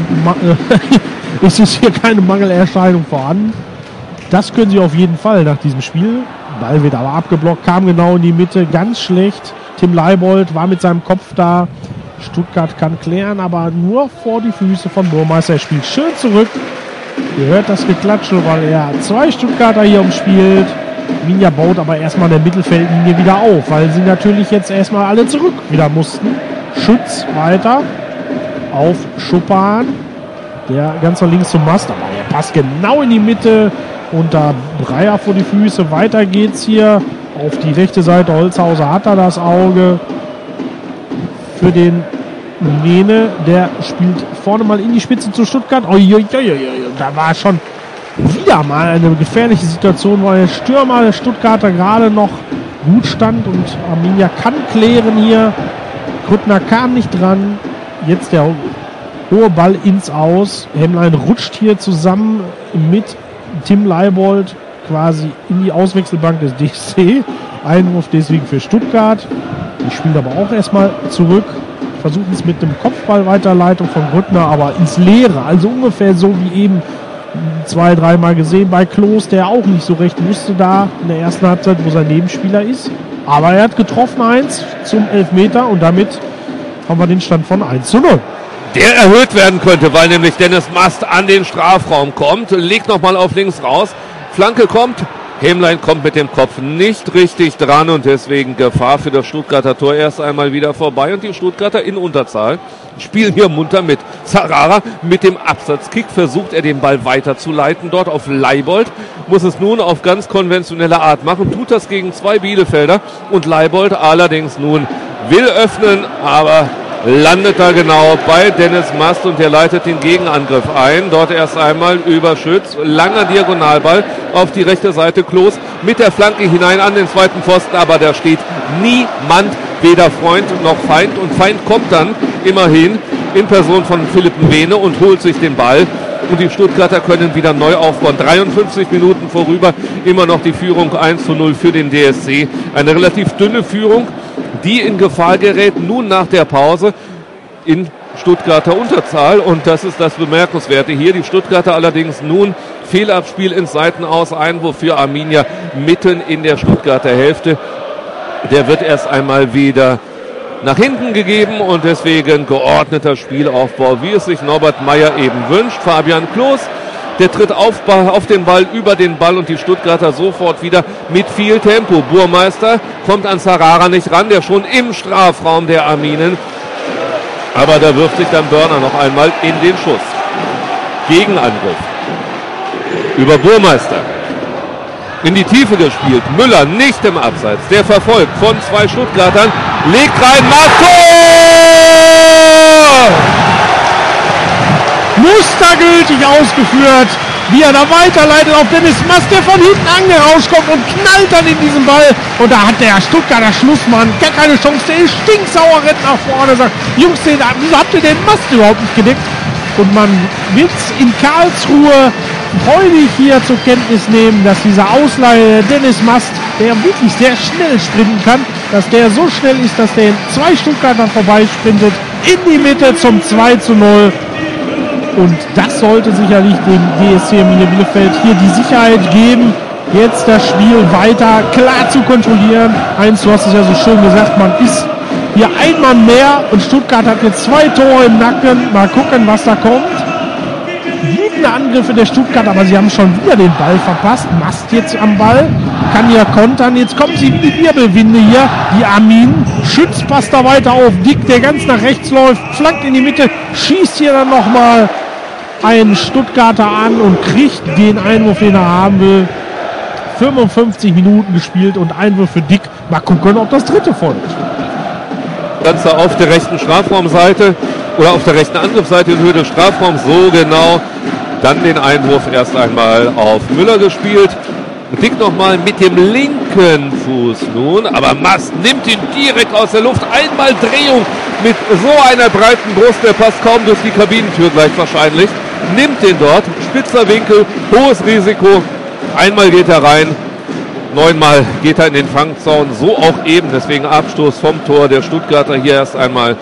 ist hier keine Mangelerscheinung vorhanden. Das können sie auf jeden Fall nach diesem Spiel. Ball wird aber abgeblockt, kam genau in die Mitte, ganz schlecht. Tim Leibold war mit seinem Kopf da. Stuttgart kann klären, aber nur vor die Füße von Burmeister. Er spielt schön zurück. Ihr hört das Geklatsche, weil er 2 Stuttgarter hier umspielt. Minja baut aber erstmal in der Mittelfeldlinie wieder auf, weil sie natürlich jetzt erstmal alle zurück wieder mussten. Schütz weiter auf Schuppan. Der ganz nach links zum Mast, aber der passt genau in die Mitte. Und da Breyer vor die Füße. Weiter geht's hier auf die rechte Seite. Holzhauser hat da das Auge für den Nene. Der spielt vorne mal in die Spitze zu Stuttgart. Da war schon wieder mal eine gefährliche Situation, weil der Stürmer der Stuttgarter gerade noch gut stand. Und Arminia kann klären hier. Grüttner kam nicht dran. Jetzt der hohe Ball ins Aus. Hemmlein rutscht hier zusammen mit Tim Leibold quasi in die Auswechselbank des DSC. Einwurf deswegen für Stuttgart. Die spielt aber auch erstmal zurück. Versuchen es mit einem Kopfball-Weiterleitung von Grüttner, aber ins Leere. Also ungefähr so wie eben 2-3 Mal gesehen bei Klos, der auch nicht so recht wusste da in der ersten Halbzeit, wo sein Nebenspieler ist. Aber er hat getroffen, 1 zum Elfmeter und damit haben wir den Stand von 1:0. Der erhöht werden könnte, weil nämlich Dennis Mast an den Strafraum kommt, legt nochmal auf links raus, Flanke kommt Hämlein kommt mit dem Kopf nicht richtig dran und deswegen Gefahr für das Stuttgarter Tor erst einmal wieder vorbei und die Stuttgarter in Unterzahl spielen hier munter mit. Zarara mit dem Absatzkick versucht er den Ball weiterzuleiten. Dort auf Leibold, muss es nun auf ganz konventionelle Art machen, tut das gegen 2 Bielefelder und Leibold allerdings nun will öffnen, aber landet da genau bei Dennis Mast und der leitet den Gegenangriff ein. Dort erst einmal über Schütz. Langer Diagonalball auf die rechte Seite. Klos mit der Flanke hinein an den zweiten Pfosten, aber da steht niemand, weder Freund noch Feind. Und Feind kommt dann immerhin in Person von Philipp Nwene und holt sich den Ball. Und die Stuttgarter können wieder neu aufbauen. 53 Minuten vorüber, immer noch die Führung 1:0 für den DSC. Eine relativ dünne Führung, die in Gefahr gerät, nun nach der Pause in Stuttgarter Unterzahl. Und das ist das Bemerkenswerte hier. Die Stuttgarter allerdings nun Fehlabspiel ins Seitenaus, Einwurf für Arminia mitten in der Stuttgarter Hälfte. Der wird erst einmal wieder nach hinten gegeben und deswegen geordneter Spielaufbau, wie es sich Norbert Meyer eben wünscht. Fabian Klos, der tritt auf den Ball, über den Ball und die Stuttgarter sofort wieder mit viel Tempo. Burmeister kommt an Zarara nicht ran, der schon im Strafraum der Arminen. Aber da wirft sich dann Börner noch einmal in den Schuss. Gegenangriff über Burmeister. In die Tiefe gespielt. Müller nicht im Abseits. Der verfolgt von 2 Stuttgartern. Legt rein. Marco! Mustergültig ausgeführt, wie er da weiterleitet auf Dennis Mast, der von hinten angerauscht kommt und knallt dann in diesen Ball. Und da hat der Stuttgarter Schlussmann gar keine Chance. Der ist stinksauer, rennt nach vorne, sagt, Jungs, wieso habt ihr den Mast überhaupt nicht gedeckt? Und man wird in Karlsruhe freudig hier zur Kenntnis nehmen, dass dieser Ausleihe Dennis Mast, der wirklich sehr schnell sprinten kann, dass der so schnell ist, dass der in 2 Stuttgartern vorbeisprintet, in die Mitte zum 2:0. Und das sollte sicherlich dem DSC Bielefeld hier die Sicherheit geben, jetzt das Spiel weiter klar zu kontrollieren. Heinz, du hast es ja so schön gesagt, man ist hier ein Mann mehr und Stuttgart hat jetzt 2 Tore im Nacken. Mal gucken, was da kommt. Wütende Angriffe der Stuttgart, aber sie haben schon wieder den Ball verpasst. Mast jetzt am Ball, kann hier kontern. Jetzt kommen sie in die Wirbelwinde hier. Die Armin. Schütz passt da weiter auf. Dick, der ganz nach rechts läuft, flankt in die Mitte, schießt hier dann nochmal ein Stuttgarter an und kriegt den Einwurf, den er haben will. 55 Minuten gespielt und Einwurf für Dick. Mal gucken, ob das dritte folgt. Ganze auf der rechten Strafraumseite oder auf der rechten Angriffsseite in Höhe des Strafraums, so genau. Dann den Einwurf erst einmal auf Müller gespielt. Dick nochmal mit dem linken Fuß nun, aber Mast nimmt ihn direkt aus der Luft. Einmal Drehung mit so einer breiten Brust, der passt kaum durch die Kabinentür gleich wahrscheinlich. Nimmt den dort, spitzer Winkel, hohes Risiko. Einmal geht er rein, 9-mal geht er in den Fangzaun, so auch eben, deswegen Abstoß vom Tor der Stuttgarter. Hier erst einmal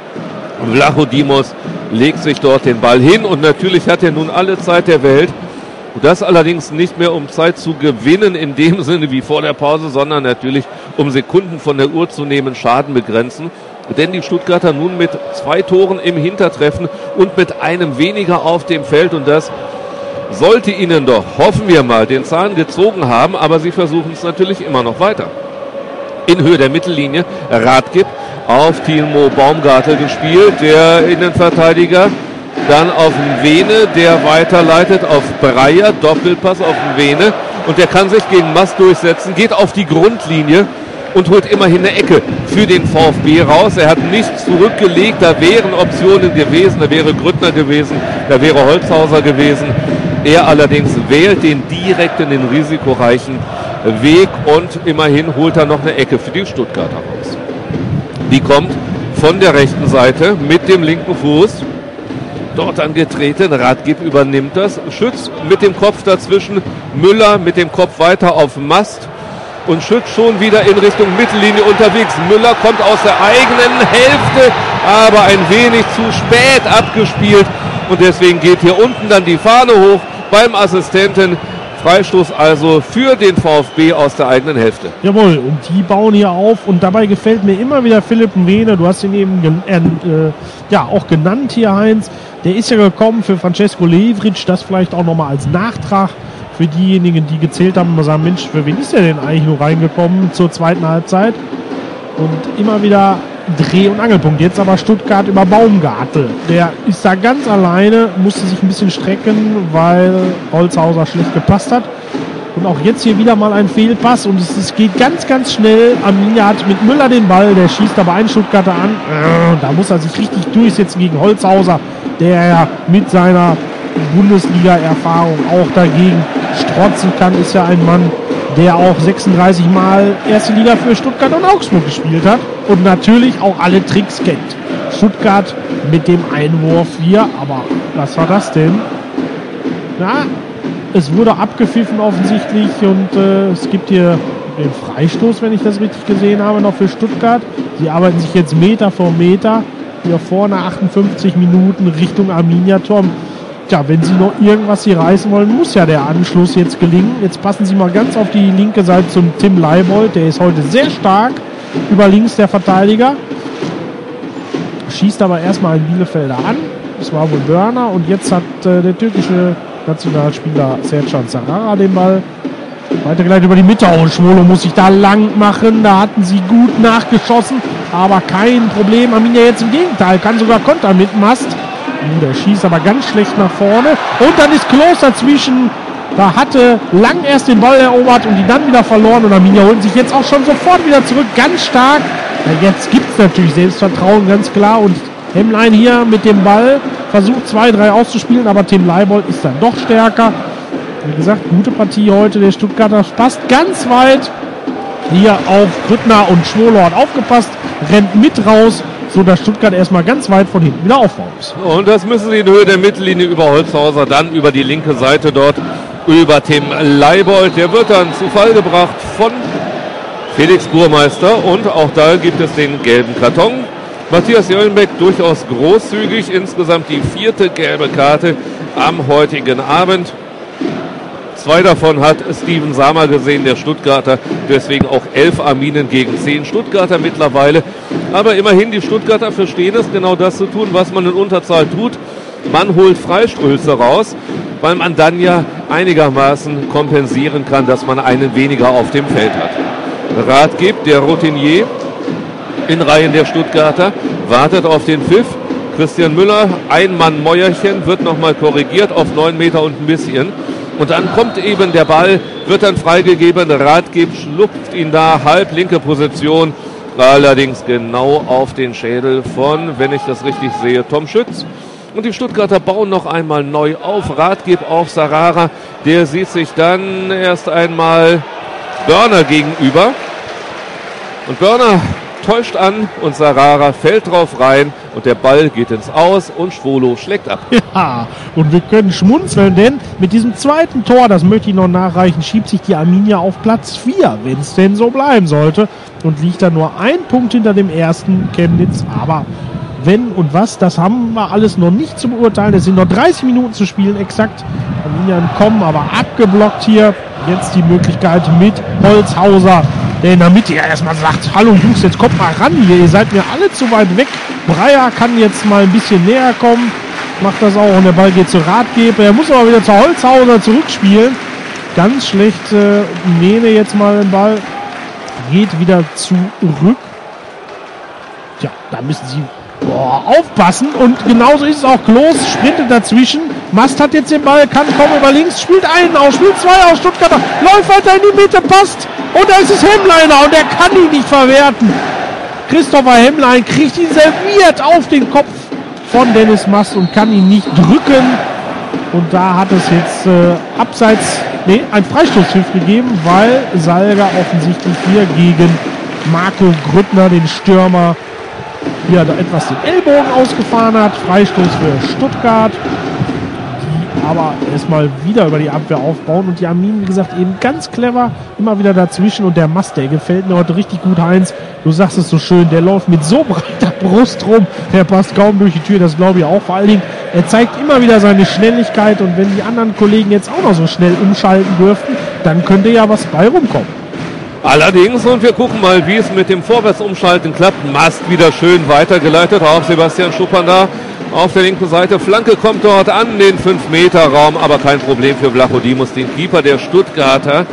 Vlachodimos legt sich dort den Ball hin und natürlich hat er nun alle Zeit der Welt. Das allerdings nicht mehr, um Zeit zu gewinnen in dem Sinne wie vor der Pause, sondern natürlich um Sekunden von der Uhr zu nehmen, Schaden begrenzen. Denn die Stuttgarter nun mit 2 Toren im Hintertreffen und mit einem weniger auf dem Feld und das sollte ihnen doch, hoffen wir mal, den Zahn gezogen haben, aber sie versuchen es natürlich immer noch weiter. In Höhe der Mittellinie, Radgib auf Timo Baumgartel gespielt, der Innenverteidiger, dann auf Nwene, der weiterleitet auf Breyer, Doppelpass auf Nwene und der kann sich gegen Mast durchsetzen, geht auf die Grundlinie und holt immerhin eine Ecke für den VfB raus. Er hat nichts zurückgelegt, da wären Optionen gewesen, da wäre Grüttner gewesen, da wäre Holzhauser gewesen. Er allerdings wählt den direkten, den risikoreichen Weg und immerhin holt er noch eine Ecke für die Stuttgarter raus. Die kommt von der rechten Seite mit dem linken Fuß. Dort angetreten, Radgib übernimmt das. Schütz mit dem Kopf dazwischen, Müller mit dem Kopf weiter auf Mast. Und Schütz schon wieder in Richtung Mittellinie unterwegs. Müller kommt aus der eigenen Hälfte, aber ein wenig zu spät abgespielt. Und deswegen geht hier unten dann die Fahne hoch beim Assistenten. Freistoß also für den VfB aus der eigenen Hälfte. Jawohl, und die bauen hier auf. Und dabei gefällt mir immer wieder Philipp Nwene. Du hast ihn eben auch genannt hier, Heinz. Der ist ja gekommen für Francesco Levric. Das vielleicht auch nochmal als Nachtrag. für diejenigen, die gezählt haben, mal sagen, Mensch, für wen ist der denn eigentlich nur reingekommen zur zweiten Halbzeit? Und immer wieder Dreh- und Angelpunkt. Jetzt aber Stuttgart über Baumgartel. Der ist da ganz alleine, musste sich ein bisschen strecken, weil Holzhauser schlecht gepasst hat. Und auch jetzt hier wieder mal ein Fehlpass und es geht ganz, ganz schnell. Arminia hat mit Müller den Ball, der schießt aber einen Stuttgarter an. Da muss er sich richtig durchsetzen gegen Holzhauser, der ja mit seiner Bundesliga-Erfahrung auch dagegen strotzen kann. Ist ja ein Mann, der auch 36 Mal erste Liga für Stuttgart und Augsburg gespielt hat und natürlich auch alle Tricks kennt. Stuttgart mit dem Einwurf hier, aber was war das denn? Na, es wurde abgepfiffen offensichtlich und es gibt hier den Freistoß, wenn ich das richtig gesehen habe, noch für Stuttgart. Sie arbeiten sich jetzt Meter vor Meter hier vorne 58 Minuten Richtung Arminia-Tor. Tja, wenn sie noch irgendwas hier reißen wollen, muss ja der Anschluss jetzt gelingen. Jetzt passen sie mal ganz auf die linke Seite zum Tim Leibold. Der ist heute sehr stark über links, der Verteidiger. Schießt aber erstmal einen Bielefelder an. Das war wohl Börner. Und jetzt hat der türkische Nationalspieler Sercan Sarara den Ball weitergeleitet über die Mitte. Und Schwolo muss sich da lang machen. Da hatten sie gut nachgeschossen. Aber kein Problem. Arminia jetzt im Gegenteil. Kann sogar kontern mit Mast. Der schießt aber ganz schlecht nach vorne. Und dann ist Klos dazwischen. Da hatte Lang erst den Ball erobert und die dann wieder verloren. Und Arminia holt sich jetzt auch schon sofort wieder zurück. Ganz stark. Ja, jetzt gibt es natürlich Selbstvertrauen, ganz klar. Und Hemmlein hier mit dem Ball versucht 2-3 auszuspielen. Aber Tim Leibold ist dann doch stärker. Wie gesagt, gute Partie heute. Der Stuttgarter passt ganz weit hier auf Grüttner und Schwolo hat aufgepasst. Rennt mit raus, so dass Stuttgart erstmal ganz weit von hinten wieder aufbauen muss. Und das müssen sie in Höhe der Mittellinie über Holzhauser, dann über die linke Seite dort über Tim Leibold. Der wird dann zu Fall gebracht von Felix Burmeister und auch da gibt es den gelben Karton. Matthias Jöllenbeck durchaus großzügig, insgesamt die 4. gelbe Karte am heutigen Abend. 2 davon hat Steven Samer gesehen, der Stuttgarter, deswegen auch 11 Arminen gegen 10 Stuttgarter mittlerweile. Aber immerhin, die Stuttgarter verstehen es, genau das zu tun, was man in Unterzahl tut. Man holt Freistöße raus, weil man dann ja einigermaßen kompensieren kann, dass man einen weniger auf dem Feld hat. Rathgeb, der Routinier in Reihen der Stuttgarter, wartet auf den Pfiff. Christian Müller, Ein-Mann-Mäuerchen, wird nochmal korrigiert auf 9 Meter und ein bisschen. Und dann kommt eben der Ball, wird dann freigegeben. Rathgeb schlupft ihn da, halb linke Position. Allerdings genau auf den Schädel von, wenn ich das richtig sehe, Tom Schütz. Und die Stuttgarter bauen noch einmal neu auf. Rathgeb auf Sarara. Der sieht sich dann erst einmal Börner gegenüber. Und Börner täuscht an und Sarara fällt drauf rein und der Ball geht ins Aus und Schwolo schlägt ab. Ja, und wir können schmunzeln, denn mit diesem zweiten Tor, das möchte ich noch nachreichen, schiebt sich die Arminia auf Platz 4, wenn es denn so bleiben sollte, und liegt dann nur 1 Punkt hinter dem ersten Chemnitz. Aber wenn und was, das haben wir alles noch nicht zu beurteilen. Es sind noch 30 Minuten zu spielen, exakt. Arminia entkommen, aber abgeblockt hier. Jetzt die Möglichkeit mit Holzhauser, der in der Mitte ja erstmal sagt, hallo Jungs, jetzt kommt mal ran hier, ihr seid mir alle zu weit weg. Breyer kann jetzt mal ein bisschen näher kommen, macht das auch und der Ball geht zu Rathgeb. Er muss aber wieder zu Holzhauser zurückspielen. Ganz schlecht, Nene jetzt mal den Ball, geht wieder zurück. Tja, da müssen sie aufpassen und genauso ist es auch. Klos sprintet dazwischen. Mast hat jetzt den Ball, kann kommen über links, spielt einen aus, spielt 2 aus. Stuttgarter läuft weiter in die Mitte, passt und da ist es Hemmleiner und er kann ihn nicht verwerten. Christopher Hemmlein kriegt ihn serviert auf den Kopf von Dennis Mast und kann ihn nicht drücken. Und da hat es jetzt ein Freistoßpfiff gegeben, weil Salga offensichtlich hier gegen Marco Grüttner, den Stürmer, hier da etwas den Ellbogen ausgefahren hat. Freistoß für Stuttgart, die aber erstmal wieder über die Abwehr aufbauen und die Arminen, wie gesagt, eben ganz clever immer wieder dazwischen und der Mast, der gefällt mir heute richtig gut, Heinz. Du sagst es so schön, der läuft mit so breiter Brust rum, der passt kaum durch die Tür, das glaube ich auch. Vor allen Dingen, er zeigt immer wieder seine Schnelligkeit und wenn die anderen Kollegen jetzt auch noch so schnell umschalten dürften, dann könnte ja was bei rumkommen. Allerdings, und wir gucken mal, wie es mit dem Vorwärtsumschalten klappt. Mast wieder schön weitergeleitet auf Sebastian Schuppan da. auf der linken Seite. Flanke kommt dort an den 5-Meter-Raum, aber kein Problem für Vlachodimos, den Keeper der Stuttgarter.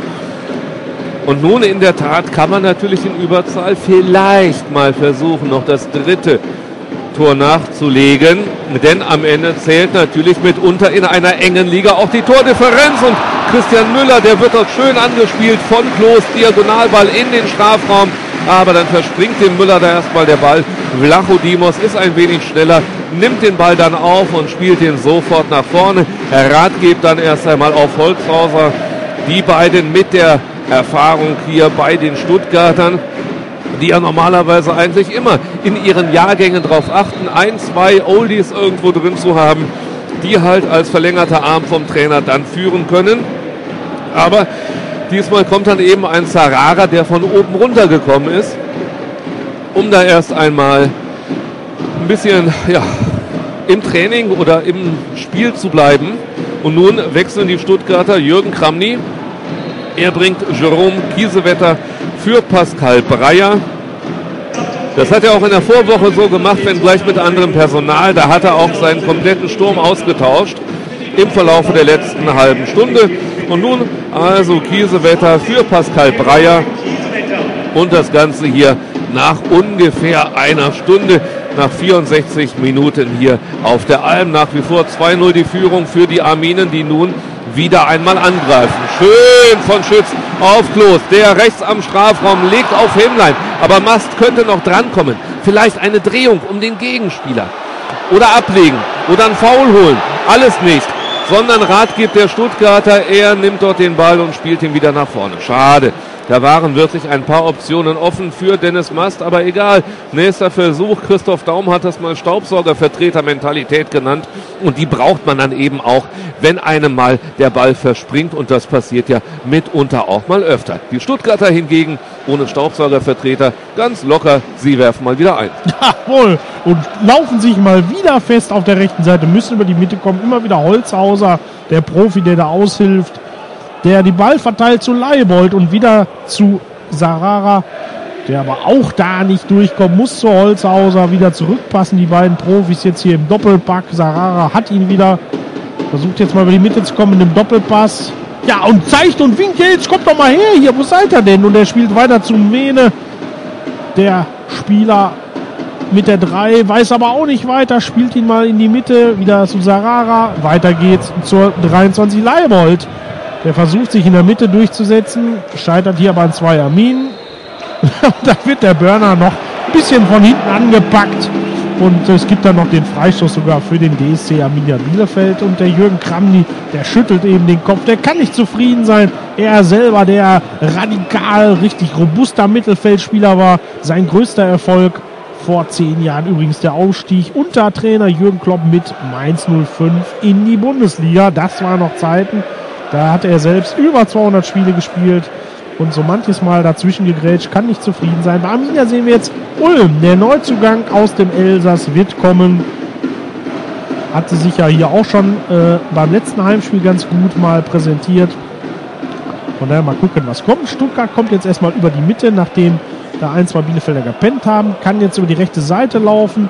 Und nun in der Tat kann man natürlich in Überzahl vielleicht mal versuchen, noch das dritte Tor nachzulegen, denn am Ende zählt natürlich mitunter in einer engen Liga auch die Tordifferenz und Christian Müller, der wird dort schön angespielt von Klos, Diagonalball in den Strafraum, aber dann verspringt dem Müller da erstmal der Ball. Vlachodimos ist ein wenig schneller, nimmt den Ball dann auf und spielt ihn sofort nach vorne. Rath gibt dann erst einmal auf Holzhauser, die beiden mit der Erfahrung hier bei den Stuttgartern, die ja normalerweise eigentlich immer in ihren Jahrgängen darauf achten, 1, 2 Oldies irgendwo drin zu haben, die halt als verlängerter Arm vom Trainer dann führen können. Aber diesmal kommt dann eben ein Zarara, der von oben runtergekommen ist, um da erst einmal ein bisschen im Training oder im Spiel zu bleiben. Und nun wechseln die Stuttgarter. Jürgen Kramny, er bringt Jerome Kiesewetter für Pascal Breyer. Das hat er auch in der Vorwoche so gemacht, wenn gleich mit anderem Personal. Da hat er auch seinen kompletten Sturm ausgetauscht im Verlauf der letzten halben Stunde. Und nun also Kiesewetter für Pascal Breyer. Und das Ganze hier nach ungefähr einer Stunde, nach 64 Minuten hier auf der Alm. Nach wie vor 2-0 die Führung für die Arminen, die nun wieder einmal angreifen. Schön von Schütz auf Klos, der rechts am Strafraum legt auf Hemlein, aber Mast könnte noch drankommen. Vielleicht eine Drehung um den Gegenspieler oder ablegen oder einen Foul holen. Alles nicht, sondern Rath gibt der Stuttgarter, er nimmt dort den Ball und spielt ihn wieder nach vorne. Schade. Da waren wirklich ein paar Optionen offen für Dennis Mast, aber egal. Nächster Versuch. Christoph Daum hat das mal Staubsaugervertreter-Mentalität genannt. Und die braucht man dann eben auch, wenn einem mal der Ball verspringt. Und das passiert ja mitunter auch mal öfter. Die Stuttgarter hingegen ohne Staubsaugervertreter ganz locker. Sie werfen mal wieder ein. Jawohl. Und laufen sich mal wieder fest auf der rechten Seite. Müssen über die Mitte kommen. Immer wieder Holzhauser, der Profi, der da aushilft. Der die Ball verteilt zu Leibold und wieder zu Zarara, der aber auch da nicht durchkommt, muss zu Holzhauser wieder zurückpassen. Die beiden Profis jetzt hier im Doppelpack. Zarara hat ihn wieder, versucht jetzt mal über die Mitte zu kommen in dem Doppelpass. Ja, und zeigt und winkt, jetzt kommt doch mal her hier, wo seid ihr denn? Und er spielt weiter zu Mene. Der Spieler mit der 3 weiß aber auch nicht weiter, spielt ihn mal in die Mitte, wieder zu Zarara. Weiter geht's zur 23 Leibold. Der versucht sich in der Mitte durchzusetzen, scheitert hier aber an 2 Arminen. Da wird der Burner noch ein bisschen von hinten angepackt. Und es gibt dann noch den Freistoß sogar für den DSC Arminia Bielefeld. Und der Jürgen Kramny, der schüttelt eben den Kopf. Der kann nicht zufrieden sein. Er selber, der radikal, richtig robuster Mittelfeldspieler war. Sein größter Erfolg vor 10 Jahren übrigens der Aufstieg unter Trainer Jürgen Klopp mit Mainz 05 in die Bundesliga. Das waren noch Zeiten. Da hat er selbst über 200 Spiele gespielt und so manches Mal dazwischen gegrätscht, kann nicht zufrieden sein. Bei Arminia sehen wir jetzt Ulm, der Neuzugang aus dem Elsass wird kommen. Hatte sich ja hier auch schon beim letzten Heimspiel ganz gut mal präsentiert. Von daher mal gucken, was kommt. Stuttgart kommt jetzt erstmal über die Mitte, nachdem da 1-2 Bielefelder gepennt haben. Kann jetzt über die rechte Seite laufen.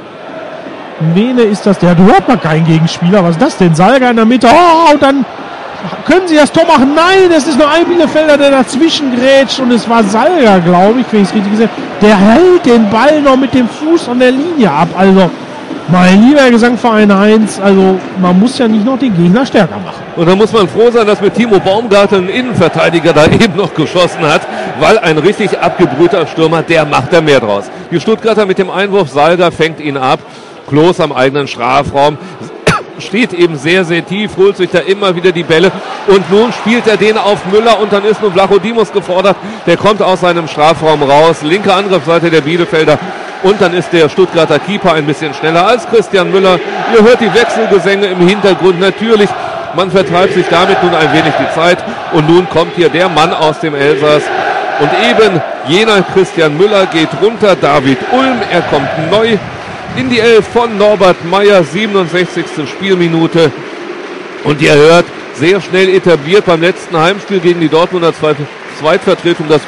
Mene ist das, der hat überhaupt mal keinen Gegenspieler. Was ist das denn? Salga in der Mitte. Oh, und dann können sie das Tor machen? Nein, es ist nur ein Bielefelder, der dazwischen grätscht und es war Salga, glaube ich, wenn ich es richtig gesagt habe. Der hält den Ball noch mit dem Fuß an der Linie ab. Also, mein lieber Gesangverein Heinz, also man muss ja nicht noch den Gegner stärker machen. Und da muss man froh sein, dass mit Timo Baumgartel ein Innenverteidiger da eben noch geschossen hat, weil ein richtig abgebrühter Stürmer, der macht da mehr draus. Die Stuttgarter mit dem Einwurf, Salga fängt ihn ab. Klos am eigenen Strafraum. Steht eben sehr, sehr tief, holt sich da immer wieder die Bälle und nun spielt er den auf Müller und dann ist nun Vlachodimos gefordert, der kommt aus seinem Strafraum raus, linke Angriffsseite der Bielefelder und dann ist der Stuttgarter Keeper ein bisschen schneller als Christian Müller. Ihr hört die Wechselgesänge im Hintergrund, natürlich, man vertreibt sich damit nun ein wenig die Zeit und nun kommt hier der Mann aus dem Elsass und eben jener Christian Müller geht runter, David Ulm, er kommt neu in die 11 von Norbert Meyer, 67. Spielminute. Und ihr hört, sehr schnell etabliert beim letzten Heimspiel gegen die Dortmunder Zweitvertretung das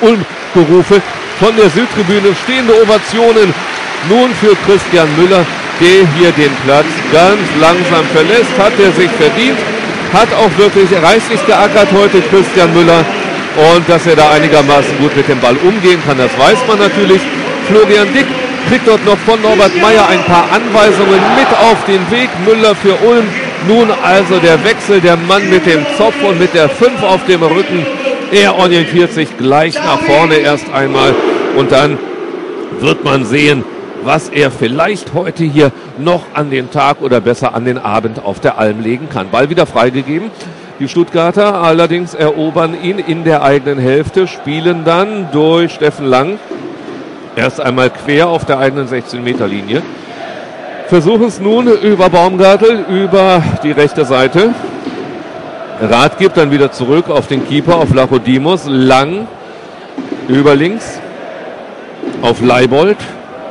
Ulm-Gerufe von der Südtribüne. Stehende Ovationen nun für Christian Müller, der hier den Platz ganz langsam verlässt. Hat er sich verdient, hat auch wirklich reichlich geackert heute Christian Müller. Und dass er da einigermaßen gut mit dem Ball umgehen kann, das weiß man natürlich. Florian Dick kriegt dort noch von Norbert Meyer ein paar Anweisungen mit auf den Weg. Müller für Ulm. Nun also der Wechsel, der Mann mit dem Zopf und mit der 5 auf dem Rücken. Er orientiert sich gleich nach vorne erst einmal. Und dann wird man sehen, was er vielleicht heute hier noch an den Tag oder besser an den Abend auf der Alm legen kann. Ball wieder freigegeben. Die Stuttgarter allerdings erobern ihn in der eigenen Hälfte, spielen dann durch Steffen Lang erst einmal quer auf der eigenen 16-Meter-Linie. Versuchen es nun über Baumgartel, über die rechte Seite. Rath gibt dann wieder zurück auf den Keeper, auf Lachodimos. Lang über links auf Leibold.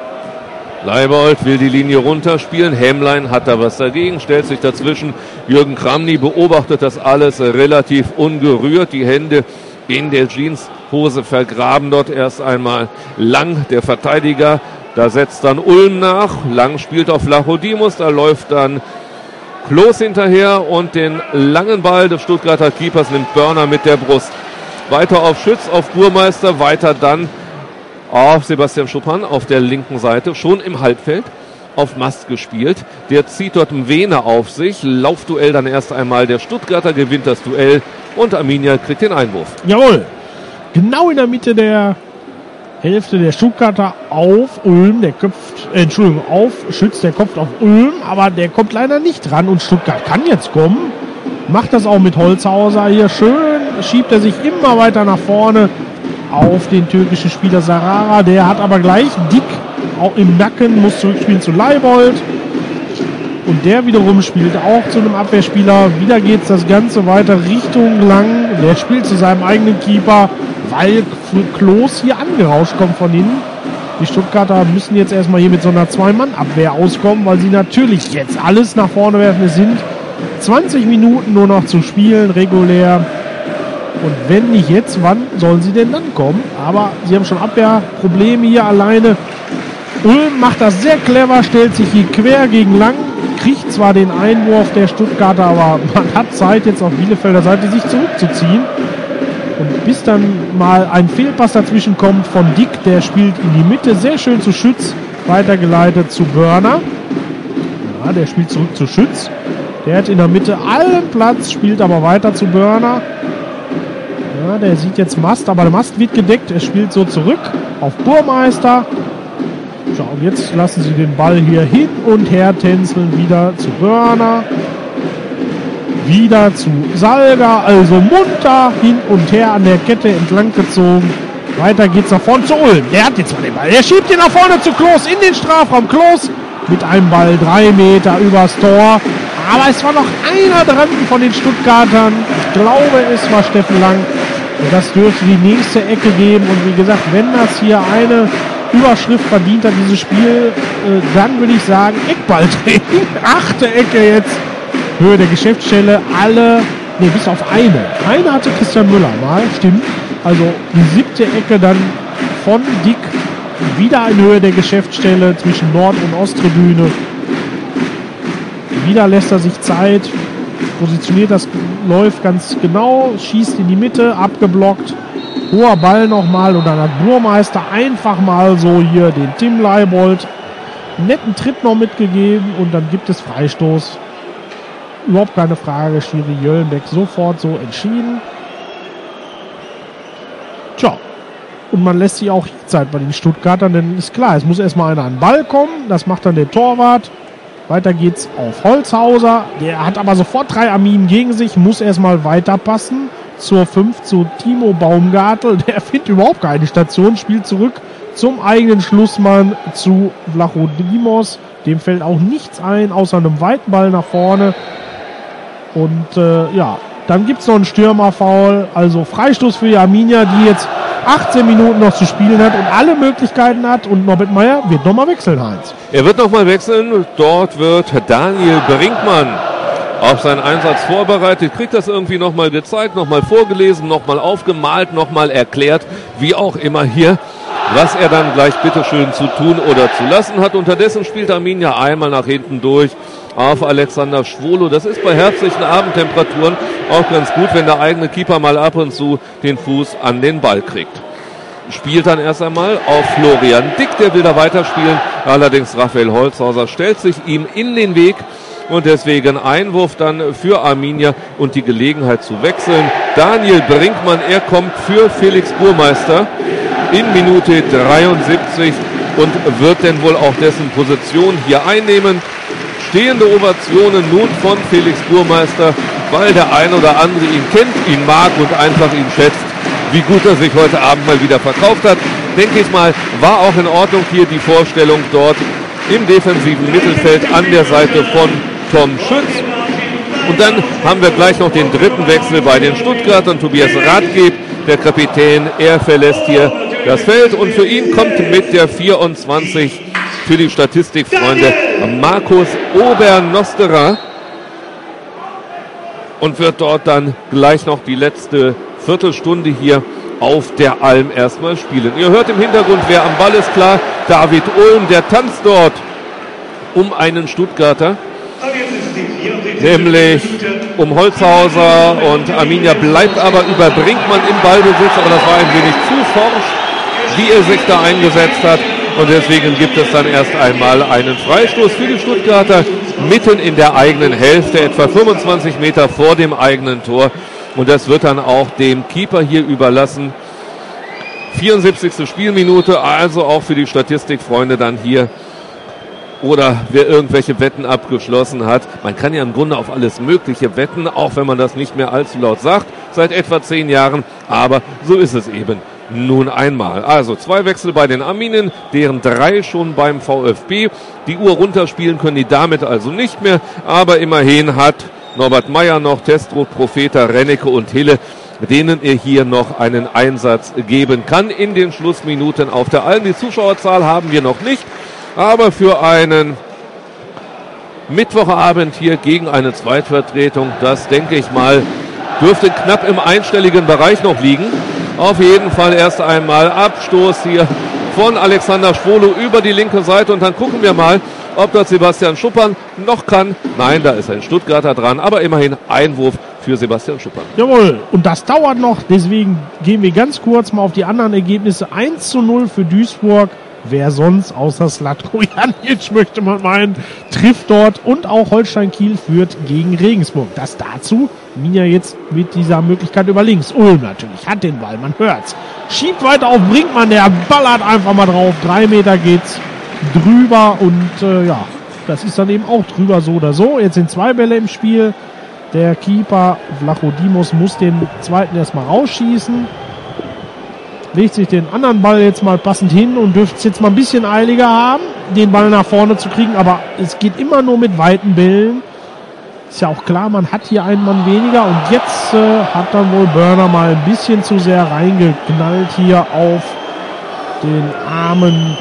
Leibold will die Linie runterspielen. Hämlein hat da was dagegen, stellt sich dazwischen. Jürgen Kramny beobachtet das alles relativ ungerührt. Die Hände in der Jeanshose vergraben dort erst einmal. Lang, der Verteidiger, da setzt dann Ulm nach. Lang spielt auf Lachodimos, da läuft dann Klos hinterher und den langen Ball des Stuttgarter Keepers nimmt Börner mit der Brust. Weiter auf Schütz, auf Burmeister, weiter dann auf Sebastian Schuppan auf der linken Seite, schon im Halbfeld, auf Mast gespielt. Der zieht dort Mwene auf sich. Laufduell dann erst einmal. Der Stuttgarter gewinnt das Duell und Arminia kriegt den Einwurf. Jawohl. Genau in der Mitte der Hälfte der Stuttgarter auf Ulm. Der köpft, auf Schütz, der kopft auf Ulm, aber der kommt leider nicht ran und Stuttgart kann jetzt kommen. Macht das auch mit Holzhauser hier schön. Schiebt er sich immer weiter nach vorne auf den türkischen Spieler Sarara. Der hat aber gleich Dick auch im Nacken, muss zurückspielen zu Leibold. Und der wiederum spielt auch zu einem Abwehrspieler. Wieder geht es das Ganze weiter Richtung Lang. Der spielt zu seinem eigenen Keeper, weil Klos hier angerauscht kommt von hinten. Die Stuttgarter müssen jetzt erstmal hier mit so einer 2-Mann-Abwehr auskommen, weil sie natürlich jetzt alles nach vorne werfen. Es sind 20 Minuten nur noch zu spielen, regulär. Und wenn nicht jetzt, wann sollen sie denn dann kommen? Aber sie haben schon Abwehrprobleme hier alleine. Ulm macht das sehr clever, stellt sich hier quer gegen Lang, kriegt zwar den Einwurf der Stuttgarter, aber man hat Zeit jetzt auf Bielefelder Seite sich zurückzuziehen. Und bis dann mal ein Fehlpass dazwischen kommt von Dick, der spielt in die Mitte, sehr schön zu Schütz, weitergeleitet zu Börner. Ja, der spielt zurück zu Schütz. Der hat in der Mitte allen Platz, spielt aber weiter zu Börner. Ja, der sieht jetzt Mast, aber der Mast wird gedeckt. Er spielt so zurück auf Burmeister. So, und jetzt lassen sie den Ball hier hin und her tänzeln. Wieder zu Börner. Wieder zu Salga. Also munter hin und her an der Kette entlang gezogen. Weiter geht's nach vorne zu Ulm. Der hat jetzt mal den Ball. Er schiebt ihn nach vorne zu Klos in den Strafraum. Klos mit einem Ball 3 Meter übers Tor. Aber es war noch einer dran von den Stuttgartern. Ich glaube, es war Steffen Lang. Und das dürfte die nächste Ecke geben. Und wie gesagt, wenn das hier eine Überschrift verdient hat, dieses Spiel, dann würde ich sagen, Eckballtraining. 8. Ecke jetzt. Höhe der Geschäftsstelle. Bis auf eine. Eine hatte Christian Müller mal, stimmt. Also die 7. Ecke dann von Dick. Wieder in Höhe der Geschäftsstelle zwischen Nord- und Osttribüne. Wieder lässt er sich Zeit. Positioniert das, läuft ganz genau, schießt in die Mitte, abgeblockt, hoher Ball nochmal und dann hat Burmeister einfach mal so hier den Tim Leibold einen netten Tritt noch mitgegeben und dann gibt es Freistoß. Überhaupt keine Frage, Schiri Jöllenbeck sofort so entschieden. Tja, und man lässt sich auch Zeit bei den Stuttgartern, denn ist klar, es muss erstmal einer an den Ball kommen, das macht dann der Torwart. Weiter geht's auf Holzhauser. Der hat aber sofort 3 Arminen gegen sich, muss erstmal weiterpassen. Zur 5 zu Timo Baumgartel. Der findet überhaupt keine Station, spielt zurück zum eigenen Schlussmann zu Vlachodimos. Dem fällt auch nichts ein, außer einem weiten Ball nach vorne. Und dann gibt's noch einen Stürmerfoul. Also Freistoß für die Arminia, die jetzt 18 Minuten noch zu spielen hat und alle Möglichkeiten hat. Und Norbert Meyer wird nochmal wechseln, Heinz. Er wird nochmal wechseln. Dort wird Daniel Brinkmann auf seinen Einsatz vorbereitet. Kriegt das irgendwie nochmal gezeigt, nochmal vorgelesen, nochmal aufgemalt, nochmal erklärt. Wie auch immer hier was er dann gleich bitteschön zu tun oder zu lassen hat. Unterdessen spielt Arminia einmal nach hinten durch auf Alexander Schwolo. Das ist bei herbstlichen Abendtemperaturen auch ganz gut, wenn der eigene Keeper mal ab und zu den Fuß an den Ball kriegt. Spielt dann erst einmal auf Florian Dick, der will da weiterspielen. Allerdings Raphael Holzhauser stellt sich ihm in den Weg und deswegen Einwurf dann für Arminia und die Gelegenheit zu wechseln. Daniel Brinkmann, er kommt für Felix Burmeister in Minute 73 und wird denn wohl auch dessen Position hier einnehmen. Stehende Ovationen nun von Felix Burmeister, weil der ein oder andere ihn kennt, ihn mag und einfach ihn schätzt. Wie gut er sich heute Abend mal wieder verkauft hat, denke ich mal, war auch in Ordnung hier die Vorstellung dort im defensiven Mittelfeld an der Seite von Tom Schütz. Und dann haben wir gleich noch den dritten Wechsel bei den Stuttgartern. Tobias Rathgeb, der Kapitän, er verlässt hier das Feld und für ihn kommt mit der 24 für die Statistikfreunde Markus Obernosterer und wird dort dann gleich noch die letzte Viertelstunde hier auf der Alm erstmal spielen. Ihr hört im Hintergrund, wer am Ball ist, klar, David Ulm, der tanzt dort um einen Stuttgarter, nämlich um Holzhauser, und Arminia bleibt aber über Brinkmann im Ballbesitz, aber das war ein wenig zu forsch, wie er sich da eingesetzt hat. Und deswegen gibt es dann erst einmal einen Freistoß für die Stuttgarter mitten in der eigenen Hälfte, etwa 25 Meter vor dem eigenen Tor. Und das wird dann auch dem Keeper hier überlassen. 74. Spielminute, also auch für die Statistikfreunde dann hier. Oder wer irgendwelche Wetten abgeschlossen hat. Man kann ja im Grunde auf alles Mögliche wetten, auch wenn man das nicht mehr allzu laut sagt, seit etwa 10 Jahren. Aber so ist es eben. Nun einmal. Also 2 Wechsel bei den Arminen, deren 3 schon beim VfB. Die Uhr runterspielen können die damit also nicht mehr. Aber immerhin hat Norbert Meyer noch, Testrup, Profeta, Rennecke und Hille, denen er hier noch einen Einsatz geben kann in den Schlussminuten auf der Alm. Die Zuschauerzahl haben wir noch nicht. Aber für einen Mittwochabend hier gegen eine Zweitvertretung, das denke ich mal, dürfte knapp im einstelligen Bereich noch liegen. Auf jeden Fall erst einmal Abstoß hier von Alexander Schwolo über die linke Seite und dann gucken wir mal, ob dort Sebastian Schuppern noch kann. Nein, da ist ein Stuttgarter dran, aber immerhin Einwurf für Sebastian Schuppern. Jawohl, und das dauert noch, deswegen gehen wir ganz kurz mal auf die anderen Ergebnisse. 1:0 für Duisburg. Wer sonst außer Slatko Janic, möchte man meinen, trifft dort, und auch Holstein Kiel führt gegen Regensburg. Das dazu, Arminia jetzt mit dieser Möglichkeit über links. Ulm natürlich, hat den Ball, man hört's. Schiebt weiter auf Brinkmann, der ballert einfach mal drauf. 3 Meter geht's drüber und ja, das ist dann eben auch drüber so oder so. Jetzt sind 2 Bälle im Spiel. Der Keeper Vlachodimos muss den zweiten erstmal rausschießen. Legt sich den anderen Ball jetzt mal passend hin und dürfte es jetzt mal ein bisschen eiliger haben, den Ball nach vorne zu kriegen, aber es geht immer nur mit weiten Bällen. Ist ja auch klar, man hat hier einen Mann weniger und jetzt hat dann wohl Börner mal ein bisschen zu sehr reingeknallt hier auf den armen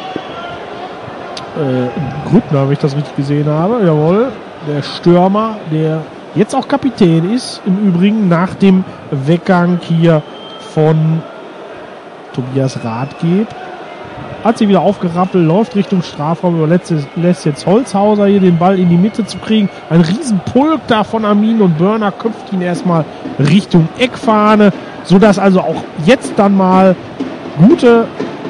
Grüttner, wenn ich das richtig gesehen habe. Jawohl, der Stürmer, der jetzt auch Kapitän ist, im Übrigen nach dem Weggang hier von Tobias Rathgeb. Hat sich wieder aufgerappelt, läuft Richtung Strafraum, lässt jetzt Holzhauser hier den Ball in die Mitte zu kriegen. Ein Riesenpulk da von Armin und Börner köpft ihn erstmal Richtung Eckfahne, sodass also auch jetzt dann mal gute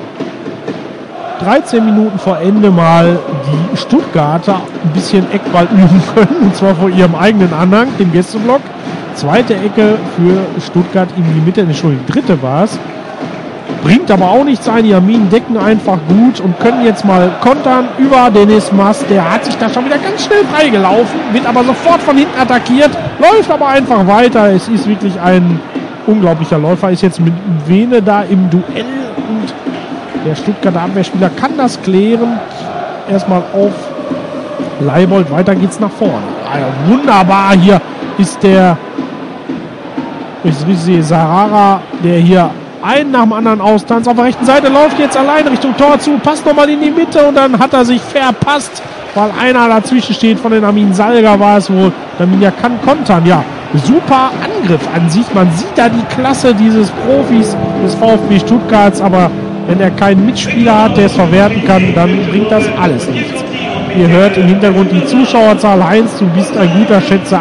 13 Minuten vor Ende mal die Stuttgarter ein bisschen Eckball üben können, und zwar vor ihrem eigenen Anhang, dem Gästeblock. Zweite Ecke für Stuttgart in die Mitte, Entschuldigung, dritte war es. Bringt aber auch nichts ein, die Arminen decken einfach gut und können jetzt mal kontern über Dennis Mass. Der hat sich da schon wieder ganz schnell freigelaufen, wird aber sofort von hinten attackiert, läuft aber einfach weiter. Es ist wirklich ein unglaublicher Läufer, ist jetzt mit Vene da im Duell und der Stuttgarter Abwehrspieler kann das klären. Erstmal auf Leibold, weiter geht's nach vorne. Also wunderbar, hier ist der, ich sehe Sahara, der hier einen nach dem anderen austanzt. Auf der rechten Seite läuft jetzt allein Richtung Tor zu, passt nochmal in die Mitte und dann hat er sich verpasst, weil einer dazwischen steht. Von den Armin Salga war es wohl. Arminia kann kontern, ja. Super Angriff an sich. Man sieht da die Klasse dieses Profis des VfB Stuttgarts, aber Wenn er keinen Mitspieler hat, der es verwerten kann, dann bringt das alles nichts. Ihr hört im Hintergrund die Zuschauerzahl. Heinz, du bist ein guter Schätzer,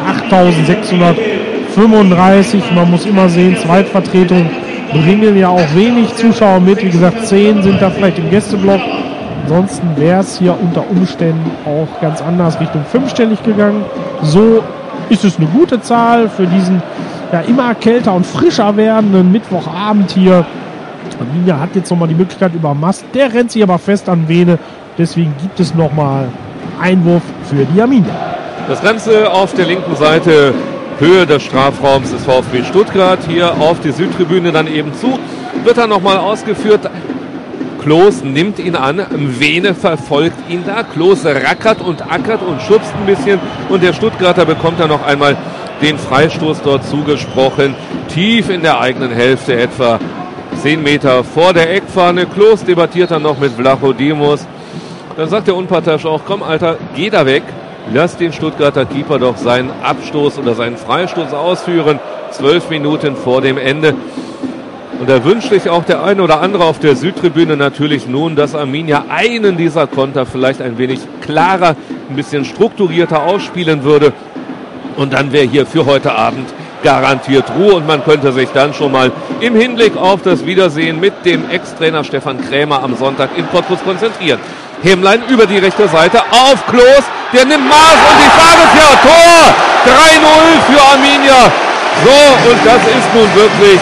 8.635. Man muss immer sehen, Zweitvertretung bringen ja auch wenig Zuschauer mit. Wie gesagt, 10 sind da vielleicht im Gästeblock. Ansonsten wäre es hier unter Umständen auch ganz anders Richtung 5-stellig gegangen. So ist es eine gute Zahl für diesen ja immer kälter und frischer werdenden Mittwochabend hier. Arminia hat jetzt nochmal die Möglichkeit über Mast. Der rennt sich aber fest an Vene. Deswegen gibt es nochmal Einwurf für die Arminia. Das Ganze auf der linken Seite, Höhe des Strafraums des VfB Stuttgart. Hier auf die Südtribüne dann eben zu. Wird dann nochmal ausgeführt. Klos nimmt ihn an, Vene verfolgt ihn da. Klos rackert und ackert und schubst ein bisschen. Und der Stuttgarter bekommt dann noch einmal den Freistoß dort zugesprochen. Tief in der eigenen Hälfte, etwa 10 Meter vor der Eckfahne. Klos debattiert dann noch mit Vlachodimos. Dann sagt der Unparteiische auch, komm Alter, geh da weg. Lass den Stuttgarter Keeper doch seinen Abstoß oder seinen Freistoß ausführen. 12 Minuten vor dem Ende. Und da wünscht sich auch der eine oder andere auf der Südtribüne natürlich nun, dass Arminia einen dieser Konter vielleicht ein wenig klarer, ein bisschen strukturierter ausspielen würde. Und dann wäre hier für heute Abend garantiert Ruhe und man könnte sich dann schon mal im Hinblick auf das Wiedersehen mit dem Ex-Trainer Stefan Krämer am Sonntag in Cottbus konzentrieren. Hemlein über die rechte Seite auf Klos, der nimmt Maß und ich sage es ja, Tor! 3-0 für Arminia. So, und das ist nun wirklich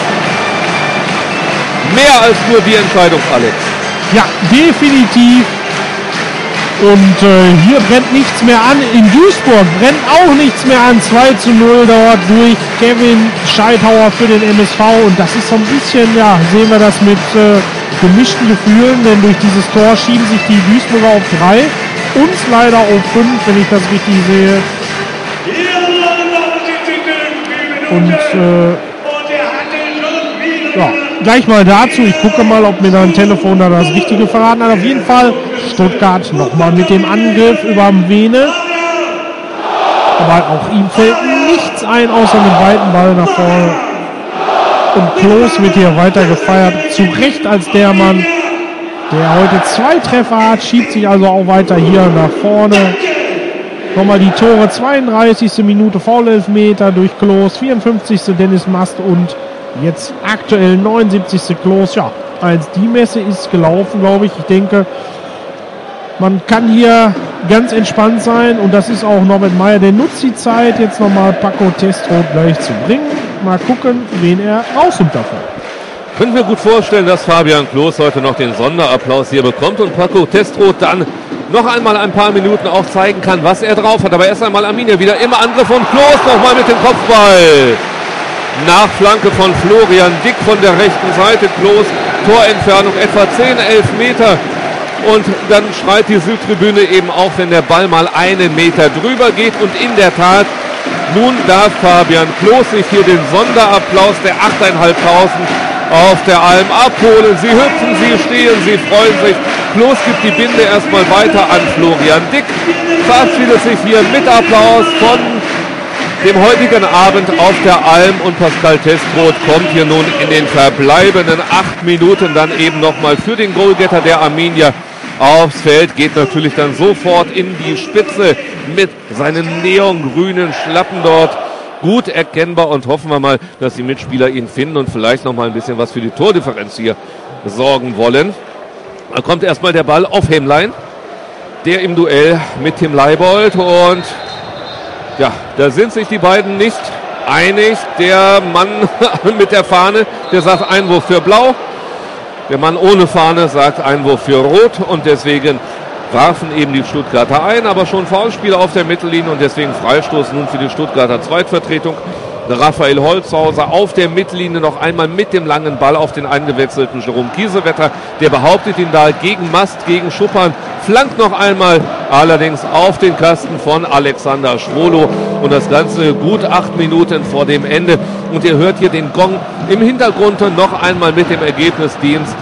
mehr als nur die Entscheidung, Alex. Ja, definitiv. Und hier brennt nichts mehr an. In Duisburg brennt auch nichts mehr an. 2-0 dort durch Kevin Scheithauer für den MSV. Und das ist so ein bisschen, ja, sehen wir das mit gemischten Gefühlen. Denn durch dieses Tor schieben sich die Duisburger auf 3. Uns leider auf 5, wenn ich das richtig sehe. Und ja, gleich mal dazu. Ich gucke mal, ob mir da ein Telefon da das Richtige verraten hat. Auf jeden Fall Stuttgart nochmal mit dem Angriff über Vene. Aber auch ihm fällt nichts ein, außer einen weiten Ball nach vorne. Und Klos wird hier weiter gefeiert. Zu Recht als der Mann, der heute 2 Treffer hat, schiebt sich also auch weiter hier nach vorne. Nochmal die Tore, 32. Minute Foul-Elfmeter durch Klos, 54. Dennis Mast und jetzt aktuell 79. Klos. Ja, die Messe ist gelaufen, glaube ich. Ich denke, man kann hier ganz entspannt sein und das ist auch Norbert Meyer. Der nutzt die Zeit, jetzt nochmal Paco Testroth gleich zu bringen. Mal gucken, wen er rausnimmt davon. Können wir gut vorstellen, dass Fabian Klos heute noch den Sonderapplaus hier bekommt und Paco Testroth dann noch einmal ein paar Minuten auch zeigen kann, was er drauf hat. Aber erst einmal Arminia wieder im Angriff von Klos, nochmal mit dem Kopfball. Nachflanke von Florian Dick von der rechten Seite. Klos, Torentfernung etwa 10-11 Meter. Und dann schreit die Südtribüne eben auch, wenn der Ball mal einen Meter drüber geht. Und in der Tat, nun darf Fabian Klos sich hier den Sonderapplaus der 8.500 auf der Alm abholen. Sie hüpfen, sie stehen, sie freuen sich. Klos gibt die Binde erstmal weiter an Florian Dick. Verabschiedet sich hier mit Applaus von dem heutigen Abend auf der Alm und Pascal Testroth kommt hier nun in den verbleibenden 8 Minuten dann eben nochmal für den Goalgetter der Arminia aufs Feld, geht natürlich dann sofort in die Spitze mit seinen neongrünen Schlappen dort. Gut erkennbar und hoffen wir mal, dass die Mitspieler ihn finden und vielleicht noch mal ein bisschen was für die Tordifferenz hier sorgen wollen. Da kommt erstmal der Ball auf Hemlein, der im Duell mit Tim Leibold und ja, da sind sich die beiden nicht einig. Der Mann mit der Fahne, der sagt Einwurf für Blau. Der Mann ohne Fahne sagt Einwurf für Rot und deswegen warfen eben die Stuttgarter ein, aber schon Foulspiel auf der Mittellinie und deswegen Freistoß nun für die Stuttgarter Zweitvertretung. Raphael Holzhauser auf der Mittellinie noch einmal mit dem langen Ball auf den eingewechselten Jerome Kiesewetter. Der behauptet ihn da gegen Mast, gegen Schuppan, flankt noch einmal, allerdings auf den Kasten von Alexander Schwolo und das Ganze gut 8 Minuten vor dem Ende. Und ihr hört hier den Gong im Hintergrund noch einmal mit dem Ergebnisdienst.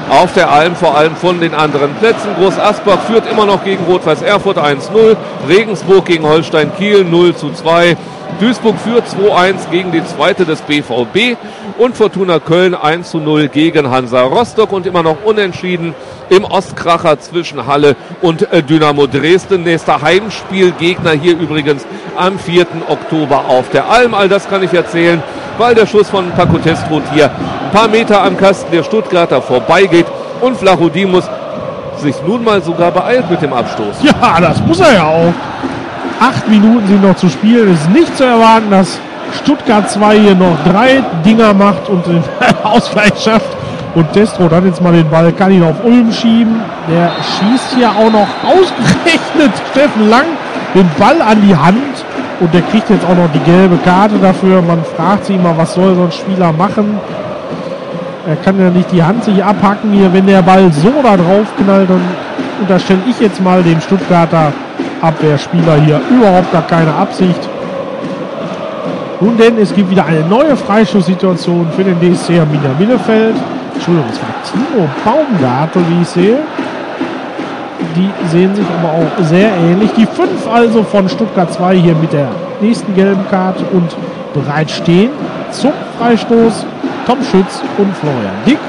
auf der Alm, vor allem von den anderen Plätzen. Groß Asbach führt immer noch gegen Rot-Weiß Erfurt 1-0, Regensburg gegen Holstein Kiel 0-2, Duisburg führt 2-1 gegen die zweite des BVB und Fortuna Köln 1-0 gegen Hansa Rostock und immer noch unentschieden im Ostkracher zwischen Halle und Dynamo Dresden. Nächster Heimspielgegner hier übrigens am 4. Oktober auf der Alm. All das kann ich erzählen, weil der Schuss von Paco Testrot hier ein paar Meter am Kasten der Stuttgarter vorbeigeht und Vlachodimos sich nun mal sogar beeilt mit dem Abstoß. Ja, das muss er ja auch. 8 Minuten sind noch zu spielen. Es ist nicht zu erwarten, dass Stuttgart 2 hier noch 3 Dinger macht und den Ausgleich schafft. Und Testrot hat jetzt mal den Ball, kann ihn auf Ulm schieben. Der schießt hier auch noch ausgerechnet Steffen Lang den Ball an die Hand. Und der kriegt jetzt auch noch die gelbe Karte dafür. Man fragt sich immer, was soll so ein Spieler machen? Er kann ja nicht die Hand sich abhacken hier. Wenn der Ball so da drauf knallt, dann unterstelle ich jetzt mal dem Stuttgarter Abwehrspieler hier überhaupt gar keine Absicht. Nun denn, es gibt wieder eine neue Freistoßsituation für den DSC Arminia Bielefeld. Entschuldigung, es war Timo Baumgartel, wie ich sehe. Die sehen sich aber auch sehr ähnlich. Die 5 also von Stuttgart 2 hier mit der nächsten gelben Karte und bereit stehen zum Freistoß Tom Schütz und Florian Dick.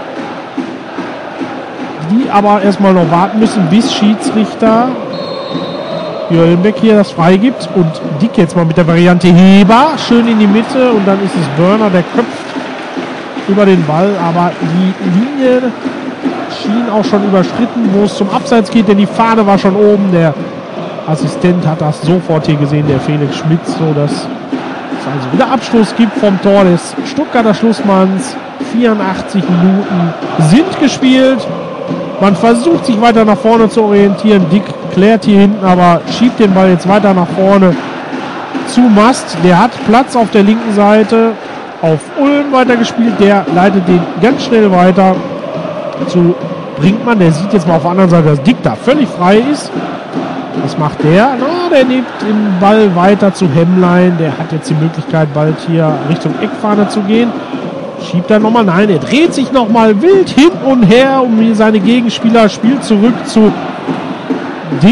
Die aber erstmal noch warten müssen, bis Schiedsrichter Jöllenbeck hier das freigibt und Dick jetzt mal mit der Variante Heber schön in die Mitte und dann ist es Börner, der köpft über den Ball, aber die Linie schien auch schon überschritten, wo es zum Abseits geht, denn die Fahne war schon oben. Der Assistent hat das sofort hier gesehen, der Felix Schmitz, so dass es also wieder Abschluss gibt vom Tor des Stuttgarter Schlussmanns. 84 Minuten sind gespielt. Man versucht sich weiter nach vorne zu orientieren. Dick klärt hier hinten, aber schiebt den Ball jetzt weiter nach vorne zu Mast. Der hat Platz auf der linken Seite. Auf Ulm weitergespielt. Der leitet den ganz schnell weiter zu Brinkmann. Der sieht jetzt mal auf der anderen Seite, dass Dick da völlig frei ist. Was macht der? Na, der nimmt den Ball weiter zu Hemmlein. Der hat jetzt die Möglichkeit, bald hier Richtung Eckfahne zu gehen. Schiebt er nochmal? Nein, er dreht sich nochmal wild hin und her um seine Gegenspieler. Spielt zurück zu Dick.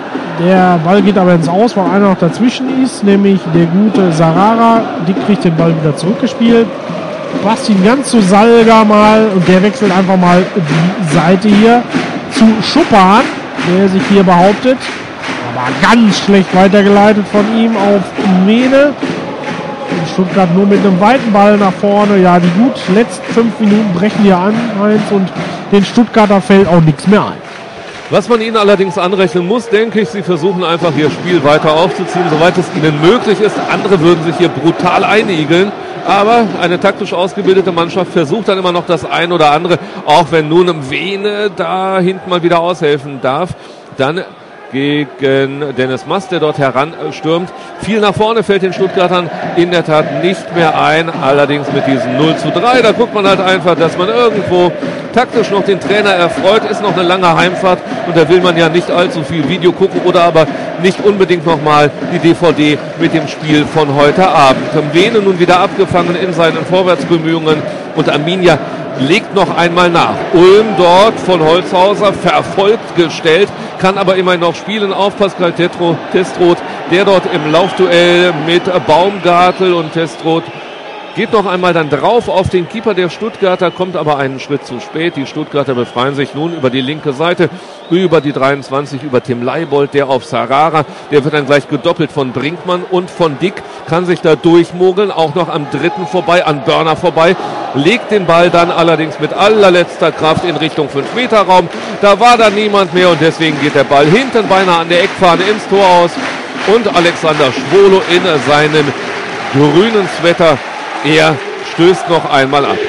Der Ball geht aber ins Aus, weil einer noch dazwischen ist, nämlich der gute Sarara. Dick kriegt den Ball wieder zurückgespielt. Passt ihn ganz zu Salga mal und der wechselt einfach mal die Seite hier zu Schuppan, der sich hier behauptet. Aber ganz schlecht weitergeleitet von ihm auf Mene. Stuttgart nur mit einem weiten Ball nach vorne. Ja, die gut letzten 5 Minuten brechen hier an, Heinz, und den Stuttgarter fällt auch nichts mehr ein. Was man ihnen allerdings anrechnen muss, denke ich, sie versuchen einfach ihr Spiel weiter aufzuziehen, soweit es ihnen möglich ist. Andere würden sich hier brutal einigeln. Aber eine taktisch ausgebildete Mannschaft versucht dann immer noch das ein oder andere, auch wenn nun Vene da hinten mal wieder aushelfen darf. Dann gegen Dennis Mast, der dort heranstürmt. Viel nach vorne fällt den Stuttgartern in der Tat nicht mehr ein. Allerdings mit diesem 0:3, da guckt man halt einfach, dass man irgendwo taktisch noch den Trainer erfreut. Ist noch eine lange Heimfahrt und da will man ja nicht allzu viel Video gucken oder aber nicht unbedingt nochmal die DVD mit dem Spiel von heute Abend. Vene nun wieder abgefangen in seinen Vorwärtsbemühungen und Arminia legt noch einmal nach. Ulm dort von Holzhauser verfolgt gestellt, kann aber immerhin noch spielen auf Pascal Testrot, der dort im Laufduell mit Baumgartel und Testrot geht noch einmal dann drauf auf den Keeper der Stuttgarter, kommt aber einen Schritt zu spät. Die Stuttgarter befreien sich nun über die linke Seite, über die 23, über Tim Leibold, der auf Sarara, der wird dann gleich gedoppelt von Brinkmann und von Dick, kann sich da durchmogeln, auch noch am dritten vorbei, an Börner vorbei, legt den Ball dann allerdings mit allerletzter Kraft in Richtung 5-Meter-Raum. Da war dann niemand mehr und deswegen geht der Ball hinten beinahe an der Eckfahne ins Tor aus und Alexander Schwolo in seinem grünen Sweater, er stößt noch einmal ab.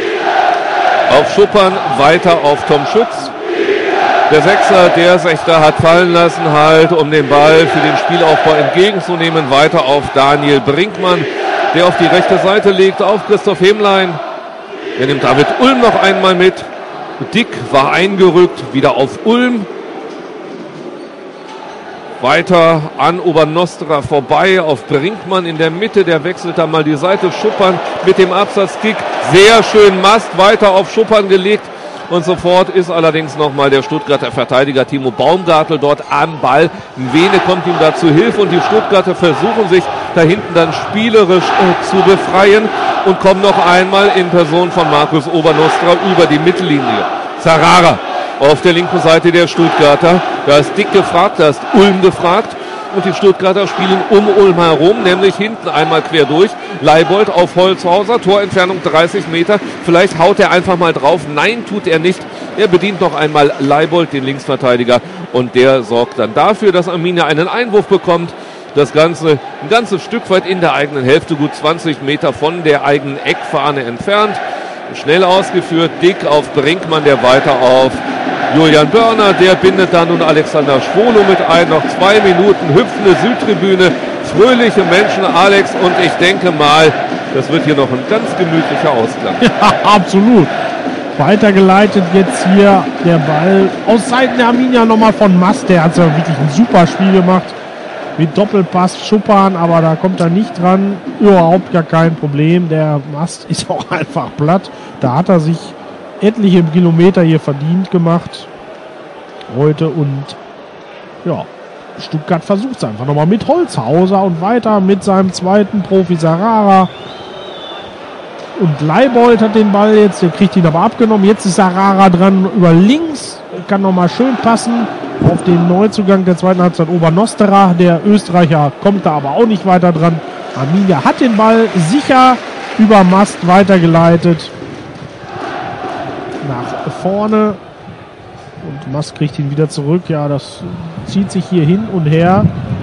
Auf Schuppan, weiter auf Tom Schütz. Der Sechser, der sich da hat fallen lassen, halt, um den Ball für den Spielaufbau entgegenzunehmen. Weiter auf Daniel Brinkmann, der auf die rechte Seite legt, auf Christoph Hemlein. Er nimmt David Ulm noch einmal mit. Dick war eingerückt, wieder auf Ulm. Weiter an Obernostra vorbei auf Brinkmann in der Mitte, der wechselt da mal die Seite. Schuppan mit dem Absatzkick, sehr schön Mast, weiter auf Schuppan gelegt. Und sofort ist allerdings nochmal der Stuttgarter Verteidiger Timo Baumgartel dort am Ball. Vene kommt ihm da zu Hilfe und die Stuttgarter versuchen sich da hinten dann spielerisch zu befreien und kommen noch einmal in Person von Markus Obernostra über die Mittellinie. Zarara auf der linken Seite der Stuttgarter. Da ist Dick gefragt, da ist Ulm gefragt. Und die Stuttgarter spielen um Ulm herum, nämlich hinten einmal quer durch. Leibold auf Holzhauser, Torentfernung 30 Meter. Vielleicht haut er einfach mal drauf. Nein, tut er nicht. Er bedient noch einmal Leibold, den Linksverteidiger. Und der sorgt dann dafür, dass Arminia einen Einwurf bekommt. Das Ganze ein ganzes Stück weit in der eigenen Hälfte, gut 20 Meter von der eigenen Eckfahne entfernt. Schnell ausgeführt, Dick auf Brinkmann, der weiter auf Julian Börner, der bindet dann nun Alexander Schwolo mit ein. Noch 2 Minuten, hüpfende Südtribüne, fröhliche Menschen, Alex. Und ich denke mal, das wird hier noch ein ganz gemütlicher Ausklang. Ja, absolut. Weitergeleitet jetzt hier der Ball aus Seiten der Arminia nochmal von Mast. Der hat ja wirklich ein super Spiel gemacht. Mit Doppelpass Schuppan, aber da kommt er nicht dran. Überhaupt gar kein Problem. Der Mast ist auch einfach platt. Da hat er sich etliche Kilometer hier verdient gemacht heute und ja, Stuttgart versucht es einfach nochmal mit Holzhauser und weiter mit seinem zweiten Profi Zarara und Leibold hat den Ball jetzt, der kriegt ihn aber abgenommen, jetzt ist Zarara dran über links, kann nochmal schön passen auf den Neuzugang der zweiten Halbzeit Obernostra, der Österreicher kommt da aber auch nicht weiter dran. Arminia hat den Ball sicher über Mast weitergeleitet nach vorne und Mast kriegt ihn wieder zurück. Ja, das zieht sich hier hin und her.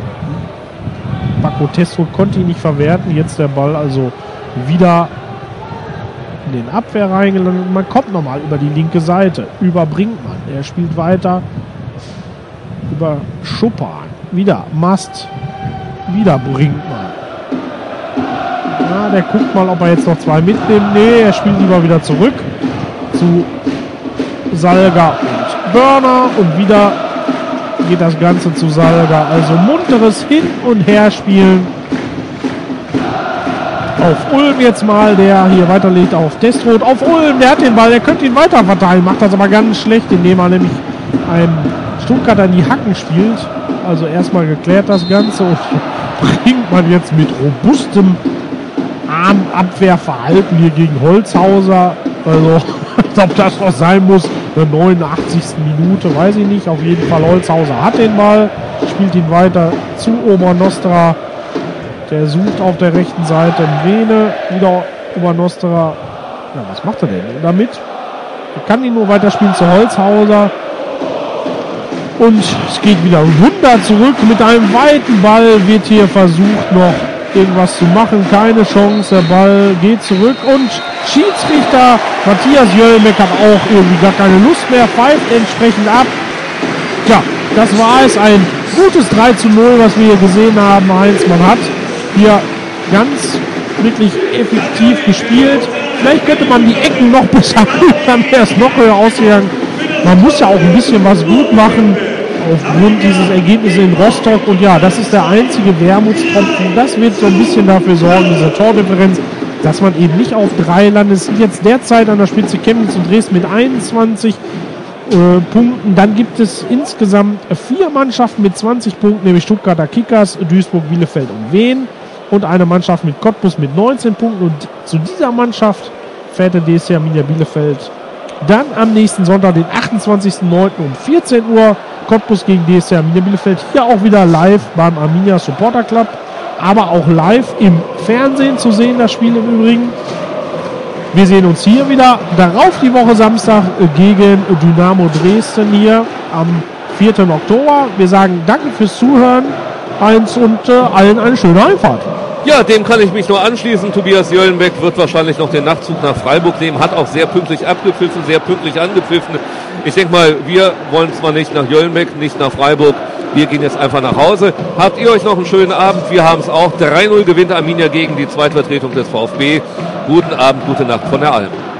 Paco Testro konnte ihn nicht verwerten. Jetzt der Ball also wieder in den Abwehr reingelandet. Man kommt nochmal über die linke Seite. Über Brinkmann. Er spielt weiter über Schuppan. Wieder Mast. Wieder Brinkmann. Ja, der guckt mal, ob er jetzt noch 2 mitnimmt. Nee, er spielt lieber wieder zurück zu Salga und Börner und wieder geht das Ganze zu Salga. Also munteres Hin- und Herspielen auf Ulm jetzt mal, der hier weiterlegt auf Testroth. Auf Ulm, der hat den Ball, der könnte ihn weiter verteilen, macht das aber ganz schlecht, indem er nämlich einem Stuttgarter in die Hacken spielt. Also erstmal geklärt das Ganze und bringt man jetzt mit robustem Armabwehrverhalten hier gegen Holzhauser. Also ob das noch sein muss, in der 89. Minute, weiß ich nicht. Auf jeden Fall Holzhauser hat den Ball, spielt ihn weiter zu Obernostra. Der sucht auf der rechten Seite Vene, wieder Obernostra. Ja, was macht er denn damit? Er kann ihn nur weiterspielen zu Holzhauser. Und es geht wieder runter zurück. Mit einem weiten Ball wird hier versucht, noch irgendwas zu machen. Keine Chance. Der Ball geht zurück und Schiedsrichter Matthias Jöllenbeck hat auch irgendwie gar keine Lust mehr. Pfeift entsprechend ab. Tja, das war es. Ein gutes 3:0, was wir hier gesehen haben. Heinz, man hat hier ganz wirklich effektiv gespielt. Vielleicht könnte man die Ecken noch besser machen, dann wäre es noch höher ausgegangen. Man muss ja auch ein bisschen was gut machen aufgrund dieses Ergebnisses in Rostock. Und ja, das ist der einzige Wermutstropfen. Das wird so ein bisschen dafür sorgen, diese Tordifferenz, dass man eben nicht auf 3 landet. Es sind jetzt derzeit an der Spitze Chemnitz und Dresden mit 21 Punkten. Dann gibt es insgesamt 4 Mannschaften mit 20 Punkten, nämlich Stuttgarter Kickers, Duisburg, Bielefeld und Wien. Und eine Mannschaft mit Cottbus mit 19 Punkten. Und zu dieser Mannschaft fährt der DSC Arminia Bielefeld dann am nächsten Sonntag, den 28.09. um 14 Uhr. Cottbus gegen DSC Arminia Bielefeld. Hier auch wieder live beim Arminia Supporter Club. Aber auch live im Fernsehen zu sehen, das Spiel im Übrigen. Wir sehen uns hier wieder. Darauf die Woche Samstag gegen Dynamo Dresden hier am 4. Oktober. Wir sagen danke fürs Zuhören. Heinz und allen eine schöne Heimfahrt. Ja, dem kann ich mich nur anschließen. Tobias Jöllenbeck wird wahrscheinlich noch den Nachtzug nach Freiburg nehmen, hat auch sehr pünktlich abgepfiffen, sehr pünktlich angepfiffen. Ich denke mal, wir wollen zwar nicht nach Jöllenbeck, nicht nach Freiburg, wir gehen jetzt einfach nach Hause. Habt ihr euch noch einen schönen Abend? Wir haben es auch. 3:0 gewinnt Arminia gegen die Zweitvertretung des VfB. Guten Abend, gute Nacht von der Alm.